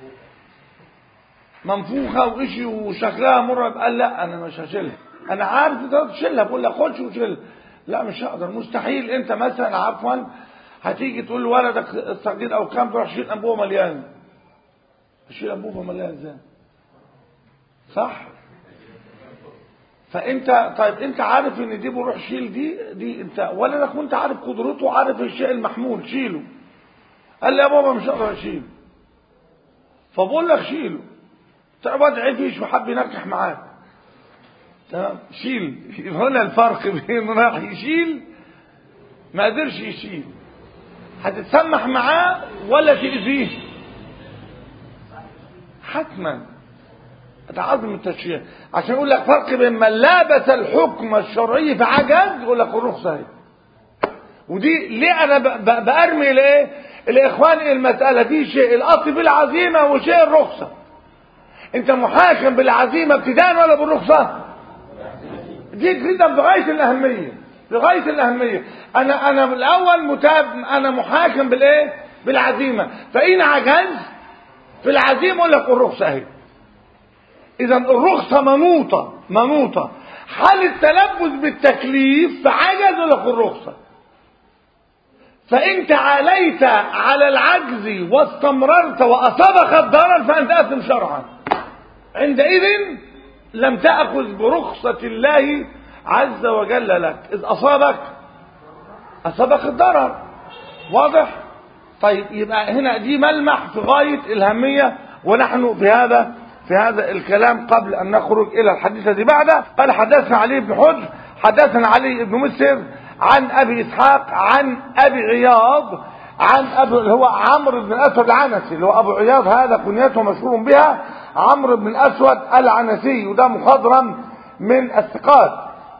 منفوخه وإشي وشكلها مرعب، قال لا انا مش هشيلها. انا عارف انت تقدر تشيلها، بقول لك خدش وشيلها. لا مش هقدر، مستحيل. انت مثلا عفوا هتيجي تقول لولدك الصغير او كام تروح شيل انبوبه مليان، شيل انبوبه مليان ازاي؟ صح؟ فانت طيب انت عارف ان دي بروح شيل دي دي انت ولدك وانت عارف قدرته وعارف الشيء المحمول شيله. قال لي يا بابا مش هقدر اشيله. فبقول لك شيله. تعبد عفيش وحب ينكح معاك. تمام؟ شيل. هنا الفرق بين راح يشيل ما قدرش يشيل، هتتسمح معاه ولا تأذيه؟ حتما. ده عظم التشريع. عشان يقول لك فرق بين من لابس الحكم الشرعي في عجز، يقول لك الرخصه اهي. ودي ليه انا بارمي لايه؟ الاخوان المساله في شيء الاصل بالعزيمه وشيء الرخصه. انت محاكم بالعزيمه ابتداء ولا بالرخصه؟ جيد جدا بغايه الاهميه، بغايه الاهميه. انا انا الاول متاب، انا محاكم بالايه؟ بالعزيمه. فان عجز في العزيمه اقول لك الرخصه اهي. اذا الرخصه منوطه منوطه. حال التلبس بالتكليف فعجز اقول لك الرخصه. فان تعاليت على العجز واستمررت واصابك الضرر فانت اثم شرعا. عندئذ لم تأخذ برخصة الله عز وجل لك، إذ أصابك أصابك الضرر. واضح؟ طيب يبقى هنا دي ملمح في غاية الأهمية، ونحن في هذا في هذا الكلام قبل أن نخرج إلى الحديث الذي بعده. قال حدثنا علي بن حجر حدثنا علي بن مسر عن أبي إسحاق عن أبي عياض عن أبي اللي هو عمرو بن الأسود العنسي، اللي هو أبو عياض هذا كنيته مشهور بها عمرو بن الأسود العنسي، وده مخضرم من الثقات.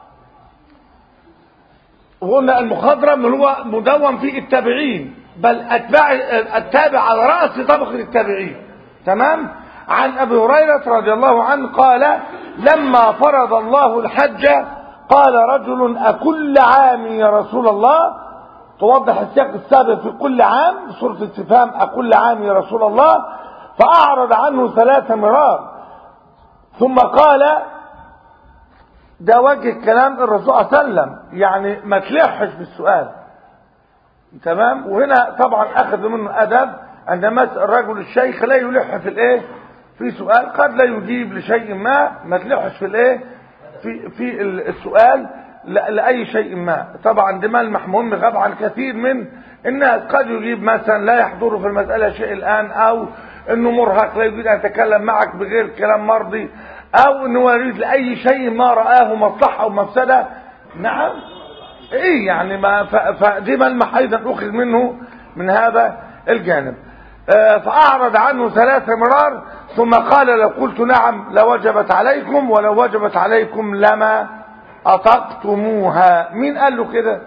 وقلنا المخضرم اللي هو مدون في التابعين، بل أتباع التابع على رأس طبقة التابعين. تمام. عن أبي هريرة رضي الله عنه قال لما فرض الله الحج قال رجل أكل عام يا رسول الله، توضح السياق السابق في كل عام سورة الاستفهام أكل عام يا رسول الله، فأعرض عنه ثلاث مرار ثم قال، ده وجه الكلام الرسول صلى الله عليه وسلم، يعني ما تلحش بالسؤال. تمام. وهنا طبعا أخذ منه أدب عندما يسأل الرجل الشيخ لا يلح في الايه في سؤال، قد لا يجيب لشيء ما، ما تلحش في الايه في في السؤال لأي شيء ما. طبعا ده ملمح مهم غاب عن كثير من الناس، قد يجيب مثلا لا يحضره في المسألة شيء الآن، أو أنه مرهق لا يريد أن يتكلم معك بغير كلام مرضي، أو أنه يريد لأي شيء ما رآه مصلحة أو مفسدة. نعم إيه يعني ما فدي ملمح أيضا أخذ منه من هذا الجانب. آه فأعرض عنه ثلاث مرار ثم قال لو قلت نعم لوجبت عليكم ولو وجبت عليكم لما أطقتموها. مين قال له كده؟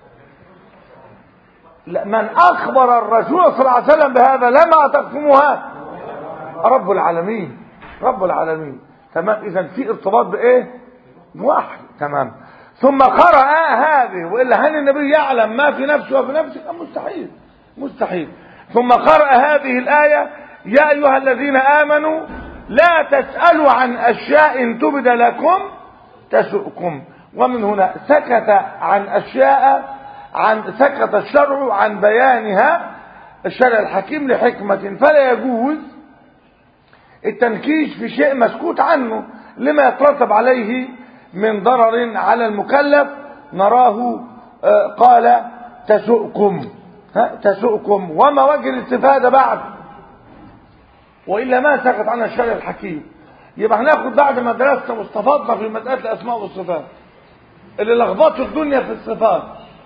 من أخبر الرسول صلى الله عليه وسلم بهذا لما أطقتموها؟ رب العالمين، رب العالمين. تمام. إذا في ارتباط بإيه؟ بوحي. تمام. ثم قرأ هذه، وإلا هل النبي يعلم ما في نفسه وفي نفسك؟ مستحيل مستحيل. ثم قرأ هذه الآية يا أيها الذين آمنوا لا تسألوا عن أشياء إن تبد لكم تسؤكم. ومن هنا سكت عن أشياء، عن سكت الشرع عن بيانها الشرع الحكيم لحكمة، فلا يجوز التنكيش في شيء مسكوت عنه لما يترتب عليه من ضرر على المكلف. نراه قال تسؤكم تسؤكم وما وجه الاستفادة بعد، وإلا ما سكت عن الشرع الحكيم. يبقى هناخد بعد ما درسنا واستفدنا في مسألة الأسماء والصفات اللي لخبطوا الدنيا في الصفات،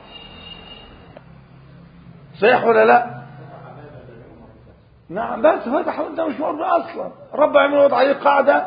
صحيح ولا لا؟ نعم. بس فتح وانت مش مرضى اصلا. رب العالمين وضع عليه قاعدة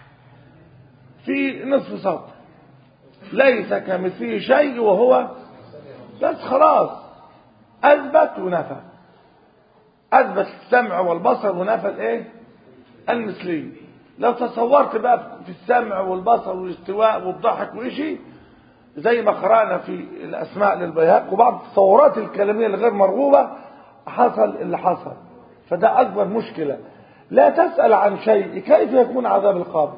في نصف سطر ليس كمثله شيء وهو، بس خلاص اثبت ونفى، اثبت السمع والبصر ونفى الايه المثلي. لو تصورت بقى في السمع والبصر والاستواء والضحك وإشي زي ما قرأنا في الأسماء للبيهقي وبعض التصورات الكلامية الغير مرغوبة، حصل اللي حصل. فده أكبر مشكلة. لا تسأل عن شيء كيف يكون عذاب القبر.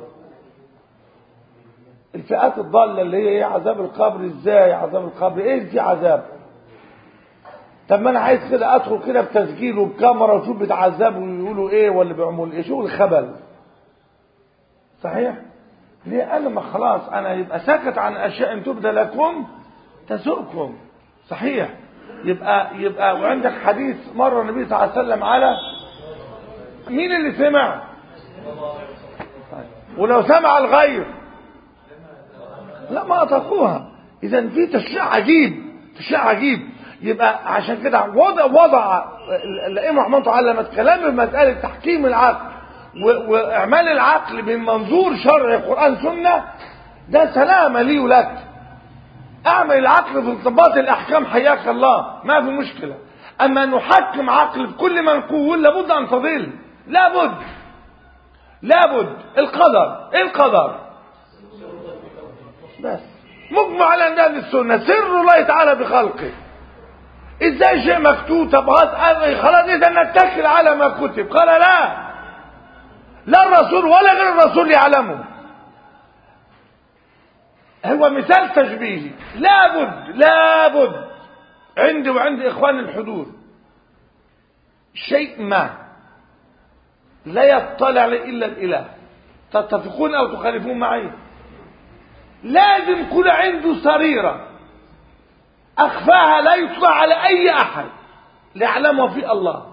الفئات الضالة اللي هي ايه عذاب القبر، ازاي عذاب القبر، ايه دي عذاب؟ طب ما انا عايز كده ادخل كده بتسجيل وبكاميرا وشوف بيتعذبوا ويقولوا ايه ولا بيعملوا ايه، شو الخبل. صحيح؟ ليه؟ انا ما خلاص انا يبقى سكت عن اشياء ان تبدى لكم تسؤكم. صحيح. يبقى يبقى وعندك حديث مره النبي صلى الله عليه وسلم على مين اللي سمع؟ ولو سمع الغير لا ما اطاقوها. اذا في تشريع عجيب، تشريع عجيب. يبقى عشان كده وضع وضع الائمه رحمه الله علمت كلام بمساله تحكيم العقل واعمال العقل من منظور شرعي قرآن سنة، ده سلامة لي ولك. اعمل العقل في انضباط الاحكام حياك الله ما في مشكلة، اما نحكم عقل في كل منقول لابد ان تضل، لابد لابد. القدر ايه القدر بس مجمع على ان اهل السنه سر الله تعالى بخلقه. ازاي شيء مكتوب؟ طب خلاص اذا نتكل على ما كتب. قال لا، لا الرسول ولا غير الرسول يعلمه. هو مثال تشبيهي. لابد لابد عندي وعند اخوان الحضور شيء ما لا يطلع عليه الا الاله. تتفقون او تخالفون معي؟ لازم يكون عنده سريره اخفاها لا يطلع على اي احد ليعلمه في الله.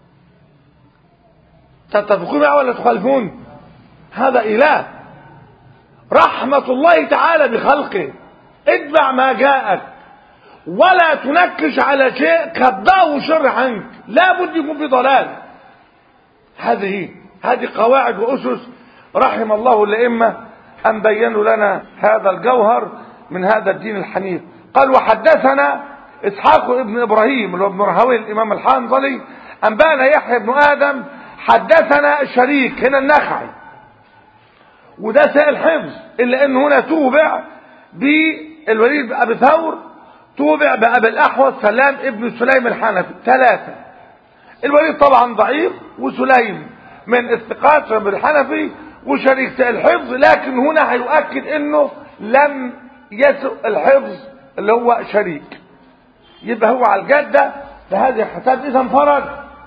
تتفقون معي ولا تخالفون؟ هذا اله، رحمه الله تعالى بخلقه. اتبع ما جاءك ولا تنكش على شيء كباه شر عنك، لا بد يكون في ضلال. هذه هذه قواعد واسس رحم الله الائمه ان بينوا لنا هذا الجوهر من هذا الدين الحنيف. قال وحدثنا اسحاق ابن ابراهيم اللي هو ابن راهويه الامام الحنظلي انبانا يحيى بن ادم حدثنا شريك هنا النخعي، وده سائل حفظ الا انه هنا توبع بالوليد بن ابي ثور، توبع بأبي الأحوص سلام ابن سليم الحنفي. ثلاثة. الوليد طبعا ضعيف، وسليم من الثقات بن الحنفي، وشريك سائل الحفظ، لكن هنا هيؤكد انه لم يسق الحفظ اللي هو شريك، يبقى هو على الجدة بهذه الحساب. اذا انفرد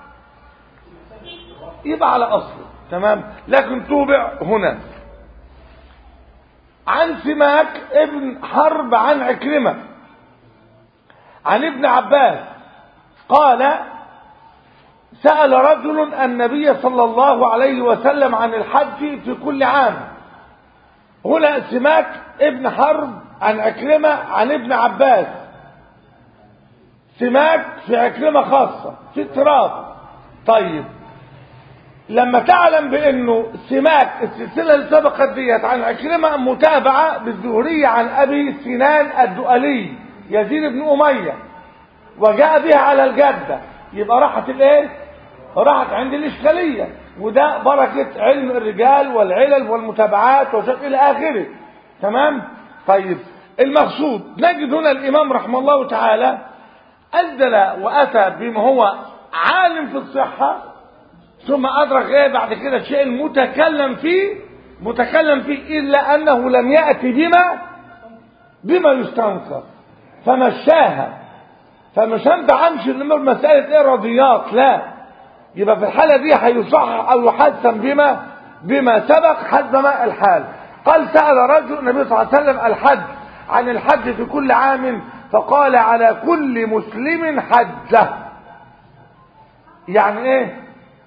يبقى على اصله تمام، لكن توبع هنا. عن سماك ابن حرب عن عكرمة عن ابن عباس قال سأل رجل النبي صلى الله عليه وسلم عن الحج في كل عام. هنا سماك ابن حرب عن عكرمة عن ابن عباس. سماك في عكرمة خاصة في اضطراب. طيب لما تعلم بانه سماك السلسلة اللي سبقت ديت عن عكرمة متابعة بالزهرية عن ابي سنان الدؤلي يزيد بن امية وجاء بها على الجدة، يبقى راحت الايه؟ راحت عند الاشكالية، وده بركة علم الرجال والعلل والمتابعات وشك الى اخره. تمام. طيب المقصود نجد هنا الامام رحمه الله تعالى أجدل واتى بما هو عالم في الصحة، ثم ادرك ايه بعد كده الشيء المتكلم فيه متكلم فيه الا انه لم يأتي بما بما يستنكر فمشاها. فمش انت امشي الامر مسألة ايه رضيات، لا، يبقى في الحالة دي هيصحح او يحسن بما بما سبق حسب ما الحال. قال سأل رجل النبي صلى الله عليه وسلم الحج عن الحج في كل عام، فقال على كل مسلم حجة. يعني ايه؟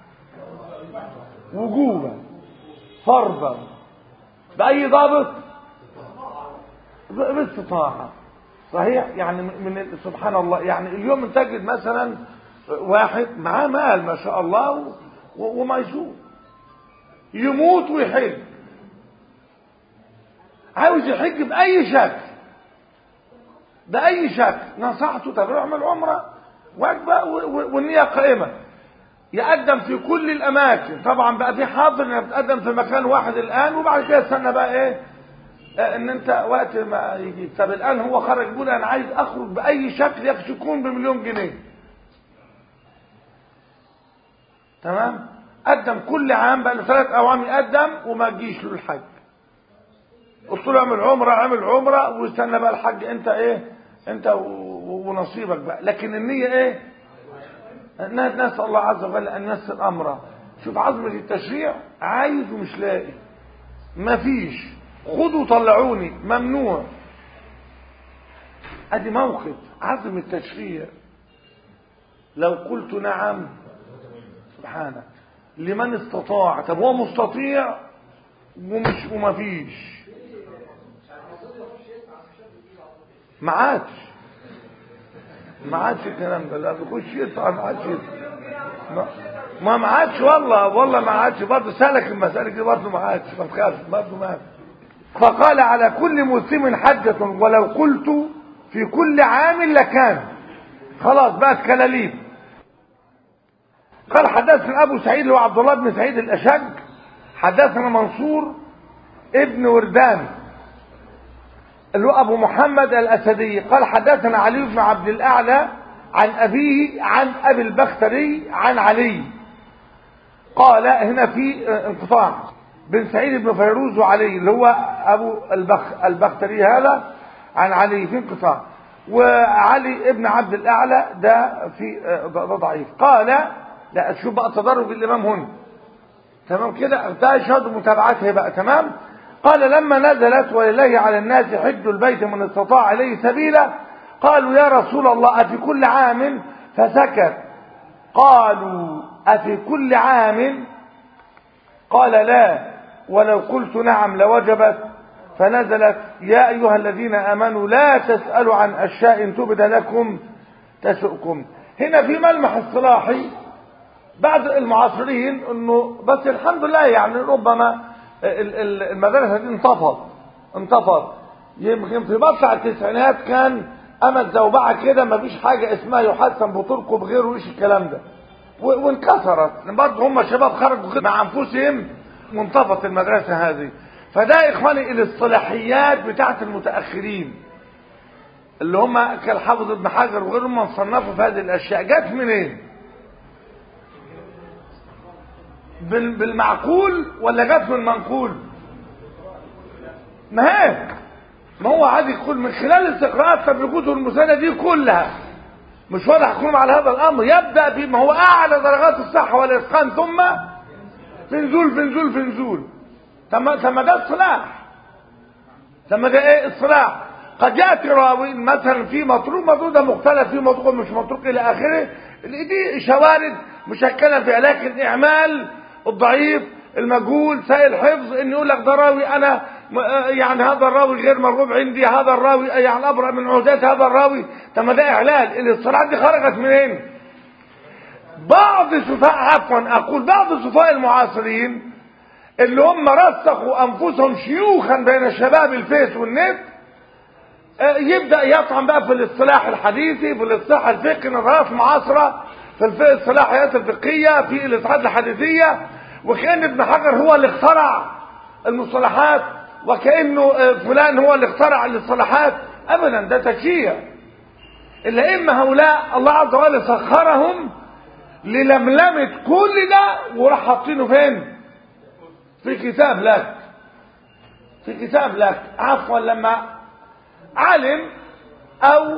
وجوبا فرضا بأي ضابط؟ باستطاعة. صحيح. يعني من سبحان الله، يعني اليوم تجد مثلا واحد معاه مال ما شاء الله وميسور يموت ويحج، عاوز يحج بأي شكل بأي شكل، نصحته طب اعمل عمرة واجبة والنية قائمة، يقدم في كل الأماكن. طبعا بقى في حاضر انك بتقدم في مكان واحد الآن، وبعد كده استنى بقى ايه ان انت وقت ما يجي. طب الآن هو خرج يقول انا عايز اخرج بأي شكل يكفي يكون بمليون جنيه. تمام. قدم كل عام بقى له ثلاث اعوام يقدم وما تجيش له الحج. قلت له اعمل عمره اعمل عمره واستنى بقى الحج انت ايه انت ونصيبك بقى. لكن النية ايه؟ نسأل الله عز وجل ان يسر امره. شوف عظمة التشريع، عايز ومش لاقي مفيش، خدوا طلعوني ممنوع. ادي موقف عظم التشريع. لو قلت نعم سبحانه لمن استطاع. طب هو مستطيع ومش ومفيش، ما عادش ما عادش الكلام ده. لا بيخش يدفع ما عادش ما ما ما عادش والله والله ما عادش. برضه سالك المسألة دي برضه ما عادش، ما تخافش برضه ما عادش. فقال على كل مسلم حجة ولو قلت في كل عام لكان. خلاص بقت كلاليب. قال حدثنا ابو سعيد اللي هو عبد الله بن سعيد الاشج حدثنا منصور ابن وردان اللي هو ابو محمد الاسدي قال حدثنا علي بن عبد الاعلى عن ابيه عن ابي البختري عن علي قال هنا في انقطاع بن سعيد بن فيروز وعلي اللي هو ابو البخ البختري هذا عن علي في انقطاع، وعلي ابن عبد الاعلى ده في ده ضعيف. قال لا شوف بقى تدرج الامام هنا تمام كده، ده شهد متابعته بقى تمام. قال لما نزلت ولله على الناس حج البيت من استطاع اليه سبيلا قالوا يا رسول الله أفي كل عام؟ فسكت. قالوا أفي كل عام؟ قال لا ولو قلت نعم لوجبت. فنزلت يا أيها الذين آمنوا لا تسألوا عن أشياء تبد لكم تسؤكم. هنا في ملمح اصطلاحي بعض المعاصرين انه بس الحمد لله يعني ربما المدرسة دي انطفت انطفت يمكن في مطلع التسعينات كان امل زوبعة كده ما فيش حاجة اسمها يحسن بطرقه بغيره وإيش الكلام ده، وانكسرت برضه هم شباب خرجوا مع انفسهم وانطفت المدرسة هذه. فده اخواني الاصطلاحيات بتاعت المتأخرين اللي هم كالحافظ ابن حجر وغيرهم من صنفوا في هذه الاشياء جت منين؟ بالمعقول ولا جت من المنقول؟ ما هي ما هو عادي يقول من خلال استقراءات تبلغوته المسانده دي كلها مش واضح يكون على هذا الامر يبدا بما هو اعلى درجات الصحه والاتقان ثم في نزول في نزول في نزول. ثم ثم ده اصطلاح، ثم ده ايه اصطلاح. قد ياتي راوي مثلا في مطروق مطروق ده مختلف فيه مطروق مش مطروق الى اخره، دي شوارد مش هتكلم فيها، لكن اعمال الضعيف المجهول سائل الحفظ ان يقول لك ده راوي انا يعني هذا الراوي غير مرغوب عندي، هذا الراوي يعني ابرأ من عهدات هذا الراوي. طب ما ده اعلال. الاصطلاحات دي خرجت منين؟ بعض سفهاء عفوا اقول بعض سفهاء المعاصرين اللي هم رسخوا انفسهم شيوخا بين الشباب الفيس والنت يبدا يطعن بقى في الاصطلاح الحديثي في الاصطلاح الفقهي نظريات معاصره في الفقه الصلاحيات الفقهيه في الاصطلاحات الحديثيه، وكأن ابن حجر هو اللي اخترع المصطلحات وكأنه فلان هو اللي اخترع الاصطلاحات. ابدا ده تشيع. الائمه هؤلاء الله عز وجل سخرهم للملمه كل ده وراح حاطينه فين؟ في كتاب لك في كتاب لك عفوا لما علم او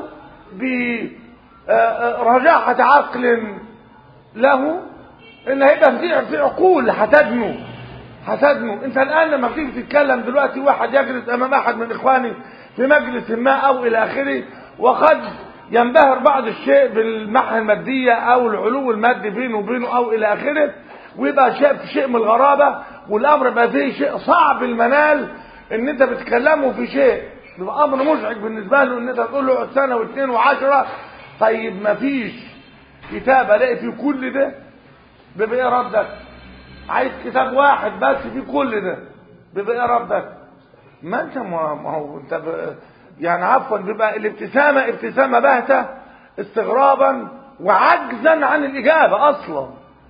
برجاحة عقل له ان هيبقى في في عقول هتدنو هتدنو. انت الان لما بتيجي تتكلم دلوقتي واحد يجلس امام احد من اخواني في مجلس ما او الى اخره وقد ينبهر بعض الشيء بالمحن الماديه او العلو المادي بينه وبينه او الى اخره، ويبقى شيء في شيء من الغرابه والامر بقى فيه شيء صعب المنال ان انت بتكلمه في شيء بيبقى امر مزعج بالنسبه له ان انت تقول له سنه واثنين وعشره. طيب ما فيش كتاب الاقي فيه كل ده بيبقى ايه ردك؟ عايز كتاب واحد بس فيه كل ده بيبقى ايه ردك؟ ما انت ما هو انت ب... يعني عفوا بيبقى الابتسامه ابتسامه باهته استغرابا وعجزا عن الاجابه اصلا.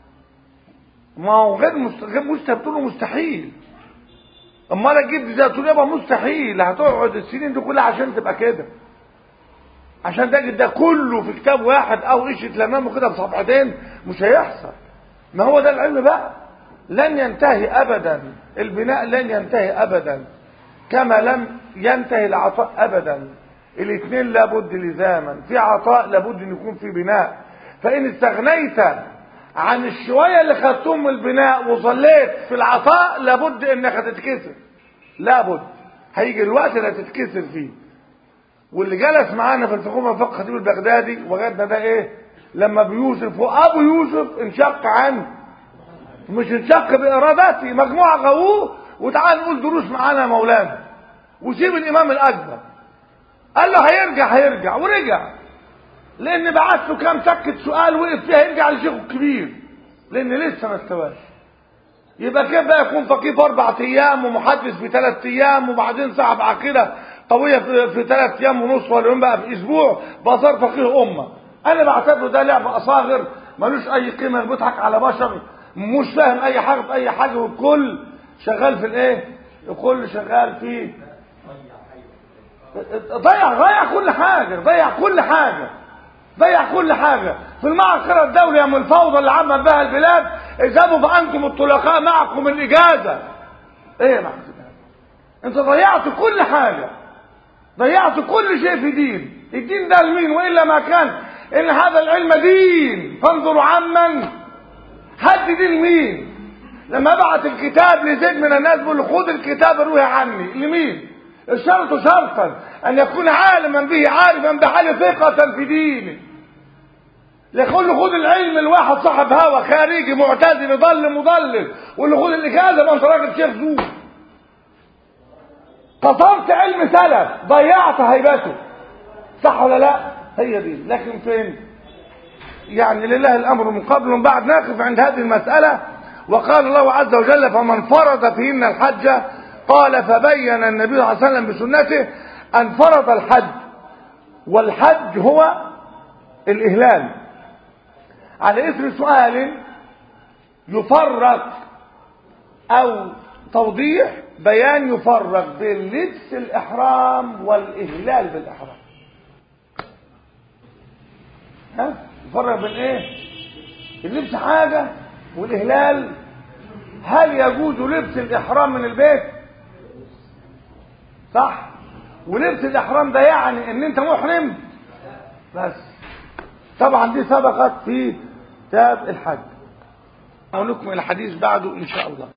ما هو غير مست... غير مستحيل مستحيل. امال اجيب زي تقول يابا مستحيل هتقعد السنين دي كلها عشان تبقى كده عشان تجد ده كله في كتاب واحد او ايش تلممه كده بصفحتين مش هيحصل. ما هو ده العلم بقى لن ينتهي ابدا، البناء لن ينتهي ابدا كما لم ينتهي العطاء ابدا. الاثنين لابد لزاما، في عطاء لابد ان يكون في بناء. فان استغنيت عن الشويه اللي خدتهم من البناء وظليت في العطاء لابد انك هتتكسر، لابد هيجي الوقت اللي هتتكسر فيه. واللي جلس معانا في الفقه فقه خطيب البغدادي وجدنا ده ايه لما بيوسف وابو يوسف انشق عنه، مش انشق بارادته، مجموعه غووه وتعال نقول دروس معانا يا مولانا وسيب الامام الاكبر. قال له هيرجع هيرجع ورجع، لان بعت له كام سكت سؤال وقف فيها يرجع لشيخه الكبير لان لسه ما استواش. يبقى كيف بقى يكون فقيه في اربع ايام ومحدث في ثلاث ايام وبعدين صاحب عقيده قويه في ثلاث ايام ونص ولا يوم بقى في اسبوع بقى صار فقيه امه؟ انا بعتبره ده لعب اصاغر ملوش اي قيمه، بيضحك على بشر مش فاهم اي حاجه في اي حاجه، والكل شغال في الايه؟ الكل شغال في ضيع ضيع كل حاجة ضيع كل حاجة ضيع كل حاجة في المعسكر الدولي يا من الفوضى اللي عمل بها البلاد. اذهبوا فأنتم الطلقاء معكم الإجازة. ايه يا محمد؟ انت ضيعت كل حاجة ضيعت كل شيء في دين. الدين ده لمين وإلا ما كان إن هذا العلم دين فانظروا عمن حد دين مين. لما بعت الكتاب لزيد من الناس بيقول له خذ الكتاب اروح عني لمين؟ الشرط شرطا أن يكون عالما به عارفا بحال ثقة في دينه. يقول له خذ العلم الواحد صاحب هوى خارجي معتزل يضل مضلل واللي خذ الإجازة يبقى أنت راجل شيخ زور. قصرت علم سلف ضيعت هيبته. صح ولا لا؟ هي دي. لكن فين؟ يعني لله الأمر من قبل ومن بعد. نقف عند هذه المسألة. وقال الله عز وجل فمن فرض فيهن الحج قال فبين النبي صلى الله عليه وسلم بسنته أن فرض الحج. والحج هو الإهلال. على إثر سؤال يفرق أو توضيح بيان يفرق بين لبس الإحرام والإهلال بالإحرام. ها؟ يفرق بين إيه؟ اللبس حاجة والإهلال. هل يجوز لبس الإحرام من البيت؟ صح؟ ولبس الإحرام ده يعني إن أنت محرم بس. طبعا دي سبقت في كتاب الحج. أقول لكم الحديث بعده إن شاء الله.